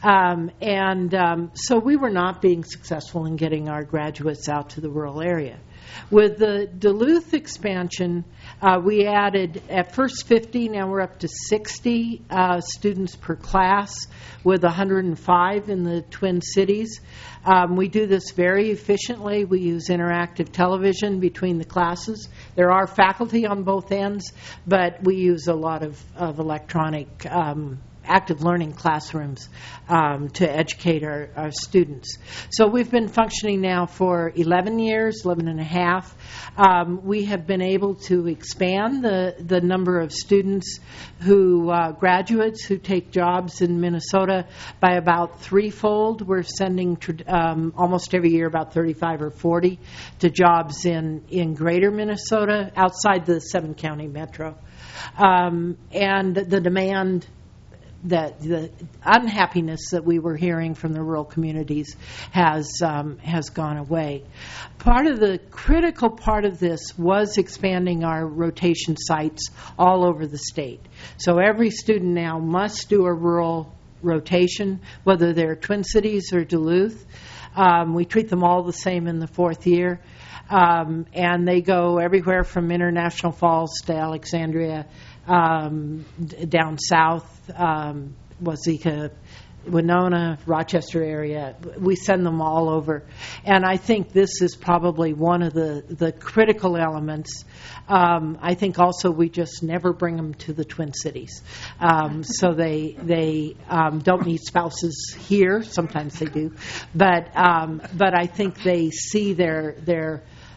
So we were not being successful in getting our graduates out to the rural area. With the Duluth expansion, we added at first 50, now we're up to 60 students per class, with 105 in the Twin Cities. We do this very efficiently. We use interactive television between the classes. There are faculty on both ends, but we use a lot of electronic active learning classrooms to educate our students. So we've been functioning now for 11 years, 11 and a half. We have been able to expand the number of students graduates who take jobs in Minnesota by about threefold. We're sending almost every year about 35 or 40 to jobs in greater Minnesota, outside the 7-county metro. And the demand, that the unhappiness that we were hearing from the rural communities has gone away. The critical part of this was expanding our rotation sites all over the state. So every student now must do a rural rotation, whether they're Twin Cities or Duluth. We treat them all the same in the fourth year. And they go everywhere from International Falls to Alexandria, down south, Wazeeka, Winona, Rochester area. We send them all over. And I think this is probably one of the critical elements. I think also we just never bring them to the Twin Cities. So they don't need spouses here. Sometimes they do. But I think they see their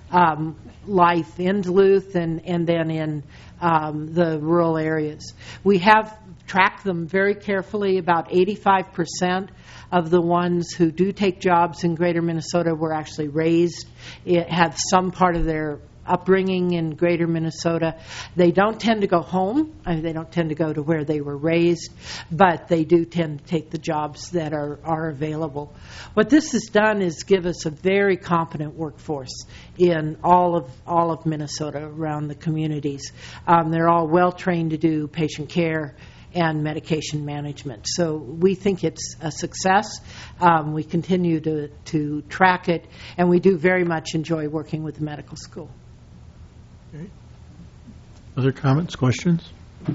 life in Duluth and then in the rural areas. We have tracked them very carefully. About 85% of the ones who do take jobs in greater Minnesota were actually raised. It had some part of their upbringing in greater Minnesota. They don't tend to go home. They don't tend to go to where they were raised, but they do tend to take the jobs that are available. What this has done is give us a very competent workforce in all of Minnesota around the communities. They're all well trained to do patient care and medication management. So we think it's a success. We continue to track it, and we do very much enjoy working with the medical school. Okay. Other comments, questions?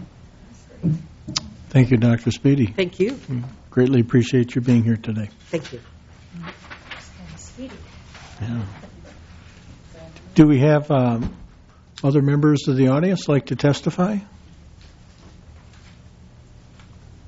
Thank you, Dr. Speedy. Thank you. We greatly appreciate you being here today. Thank you. Yeah. Do we have other members of the audience like to testify?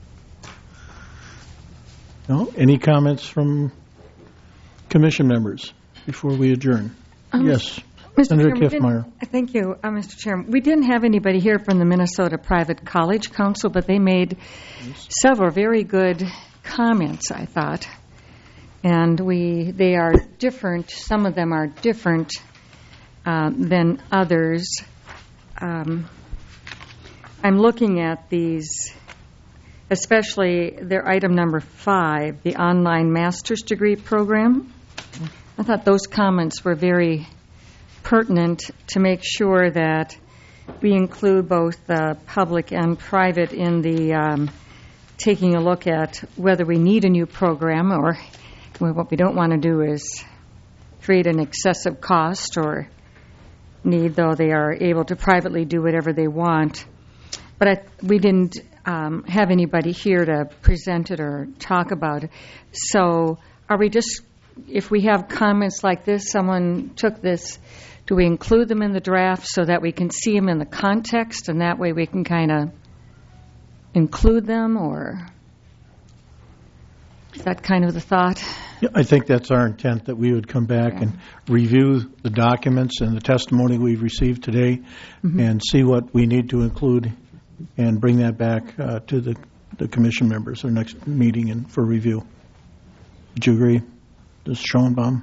No? Any comments from commission members before we adjourn? Yes. Mr. Senator Chairman, Kiffmeyer. Thank you, Mr. Chairman. We didn't have anybody here from the Minnesota Private College Council, but they made several very good comments, I thought. And they are different. Some of them are different than others. I'm looking at these, especially their item number 5, the online master's degree program. I thought those comments were very pertinent to make sure that we include both the public and private in the taking a look at whether we need a new program, or what we don't want to do is create an excessive cost or need, though they are able to privately do whatever they want. But we didn't have anybody here to present it or talk about it. So are we just, if we have comments like this, someone took this, do we include them in the draft so that we can see them in the context, and that way we can kind of include them, or is that kind of the thought? Yeah, I think that's our intent, that we would come back and review the documents and the testimony we've received today and see what we need to include and bring that back to the commission members, our next meeting, and for review. Would you agree, Ms. Schoenbaum?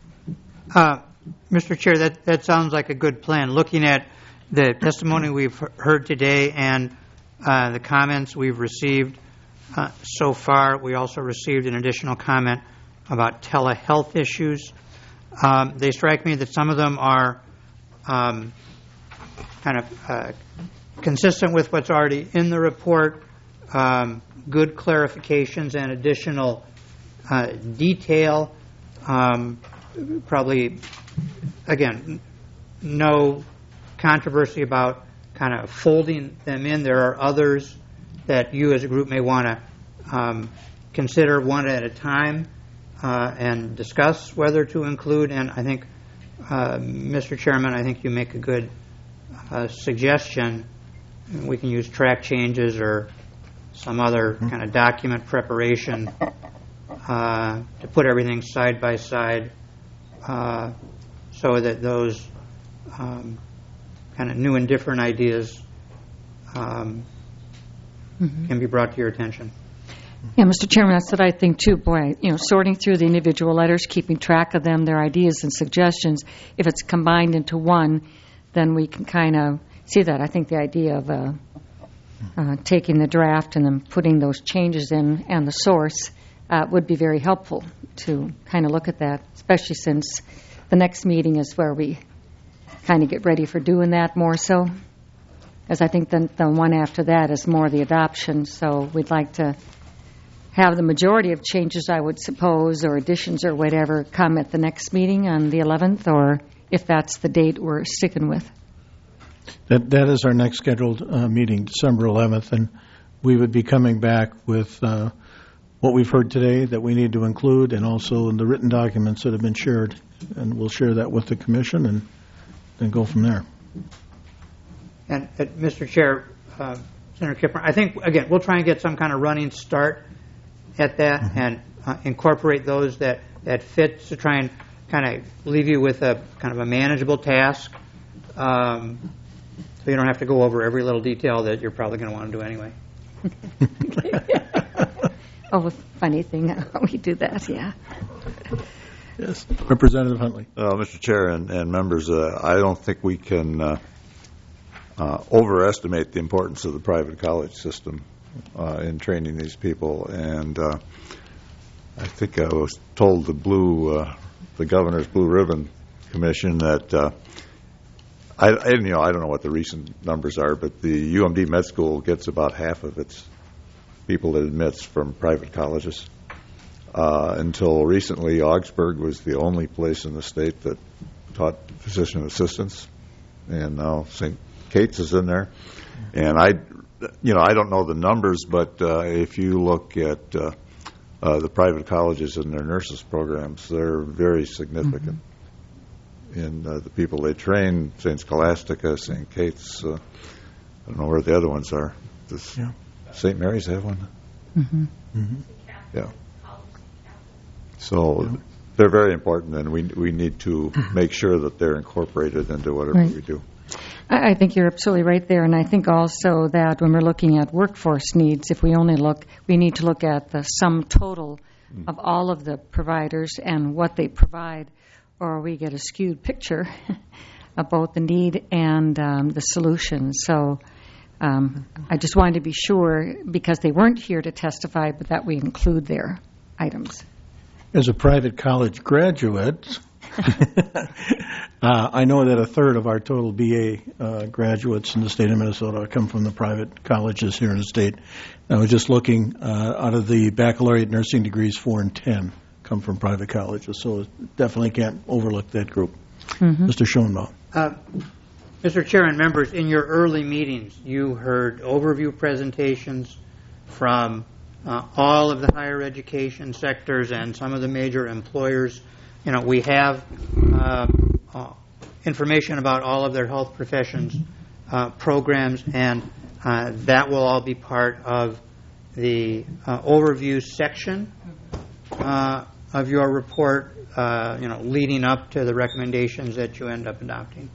Mr. Chair, that sounds like a good plan. Looking at the testimony we've heard today and the comments we've received so far, we also received an additional comment about telehealth issues. They strike me that some of them are kind of consistent with what's already in the report, good clarifications and additional detail. Probably, again, no controversy about kind of folding them in. There are others that you as a group may want to consider one at a time and discuss whether to include. And I think, Mr. Chairman, I think you make a good suggestion. We can use track changes or some other kind of document preparation to put everything side by side so that those kind of new and different ideas can be brought to your attention. Yeah, Mr. Chairman, that's what I think too. Boy, sorting through the individual letters, keeping track of them, their ideas and suggestions, if it's combined into one, then we can kind of see that. I think the idea of taking the draft and then putting those changes in and the source would be very helpful to kind of look at that, especially since the next meeting is where we kind of get ready for doing that more so. As I think the one after that is more the adoption, so we'd like to have the majority of changes, I would suppose, or additions or whatever, come at the next meeting on the 11th, or if that's the date we're sticking with. That is our next scheduled meeting, December 11th, and we would be coming back with what we've heard today that we need to include, and also in the written documents that have been shared, and we'll share that with the commission and then go from there. And Mr. Chair, Senator Kipper, I think, again, we'll try and get some kind of running start at that and incorporate those that fit to try and kind of leave you with a kind of a manageable task so you don't have to go over every little detail that you're probably going to want to do anyway. Oh, funny thing how we do that, yeah. Yes, Representative Huntley. Mr. Chair and members, I don't think we can overestimate the importance of the private college system in training these people. And I think I was told the governor's Blue Ribbon Commission that I don't know what the recent numbers are, but the UMD Med School gets about half of its people that admits from private colleges. Until recently, Augsburg was the only place in the state that taught physician assistants, and now St. Kate's is in there. And I don't know the numbers, but if you look at the private colleges and their nurses programs, they're very significant in the people they train. St. Scholastica, St. Kate's, I don't know where the other ones are. Does St. Mary's have one? Yeah. So they're very important, and we need to make sure that they're incorporated into whatever we do. I think you're absolutely right there, and I think also that when we're looking at workforce needs, if we only look, we need to look at the sum total of all of the providers and what they provide, or we get a skewed picture of both the need and the solution. So I just wanted to be sure, because they weren't here to testify, but that we include their items. As a private college graduate, I know that a third of our total BA graduates in the state of Minnesota come from the private colleges here in the state. I was just looking, out of the baccalaureate nursing degrees, 4 in 10 come from private colleges, so definitely can't overlook that group. Mr. Schoenbaum. Mr. Chair and members, in your early meetings, you heard overview presentations from all of the higher education sectors and some of the major employers. You know, we have information about all of their health professions programs, and that will all be part of the overview section of your report, leading up to the recommendations that you end up adopting.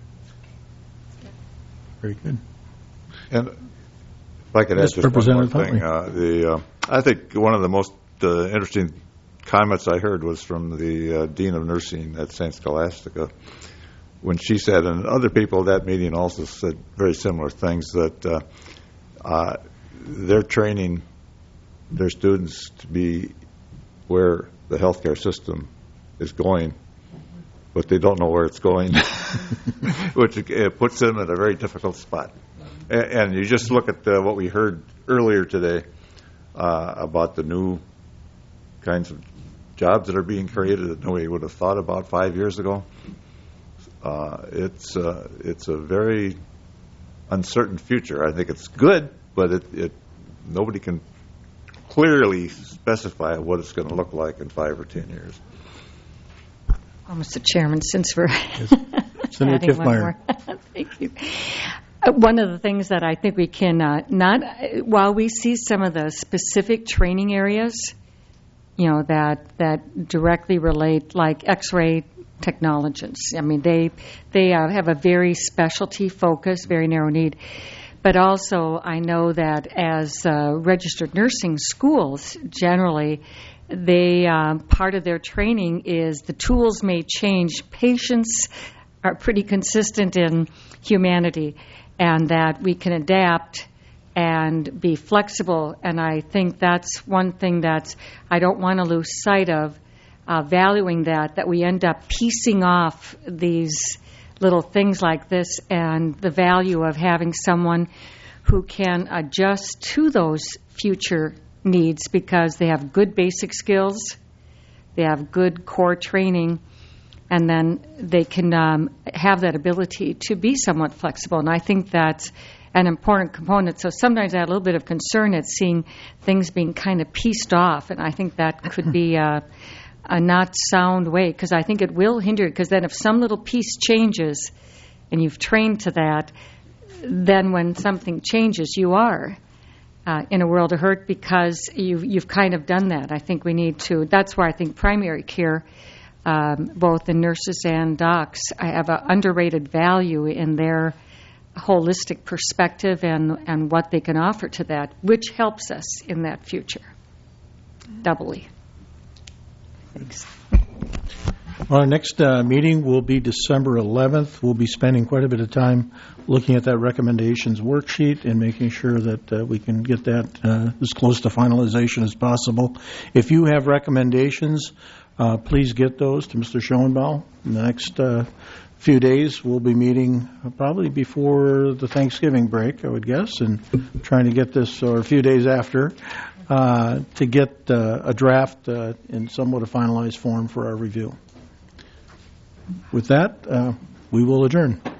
Very good. And if I could add just one more thing. I think one of the most interesting comments I heard was from the Dean of Nursing at St. Scholastica, when she said, and other people at that meeting also said very similar things, that they're training their students to be where the healthcare system is going, but they don't know where it's going, which puts them in a very difficult spot. And you just look at what we heard earlier today about the new kinds of jobs that are being created that nobody would have thought about 5 years ago. It's a very uncertain future. I think it's good, but nobody can clearly specify what it's going to look like in 5 or 10 years. Oh, Mr. Chairman, since we're Senator Kiffmeyer. Thank you. One of the things that I think we can while we see some of the specific training areas, that directly relate, like X-ray technologists. I mean, they have a very specialty focus, very narrow need. But also, I know that as registered nursing schools, generally, they part of their training is the tools may change. Patients are pretty consistent in humanity, and that we can adapt and be flexible. And I think that's one thing that I don't want to lose sight of, valuing that we end up piecing off these little things like this, and the value of having someone who can adjust to those future needs because they have good basic skills, they have good core training, and then they can have that ability to be somewhat flexible. And I think that's an important component. So sometimes I have a little bit of concern at seeing things being kind of pieced off, and I think that could be a not sound way, because I think it will hinder it, because then if some little piece changes and you've trained to that, then when something changes, you are in a world of hurt because you've kind of done that. I think we need to, that's where I think primary care, both in nurses and docs, have an underrated value in their holistic perspective and what they can offer to that, which helps us in that future doubly. Thanks. Our next meeting will be December 11th. We'll be spending quite a bit of time looking at that recommendations worksheet and making sure that we can get that as close to finalization as possible. If you have recommendations, please get those to Mr. Schoenbaum. In the next few days, we'll be meeting probably before the Thanksgiving break, I would guess, and trying to get this, or a few days after, to get a draft in somewhat a finalized form for our review. With that, we will adjourn.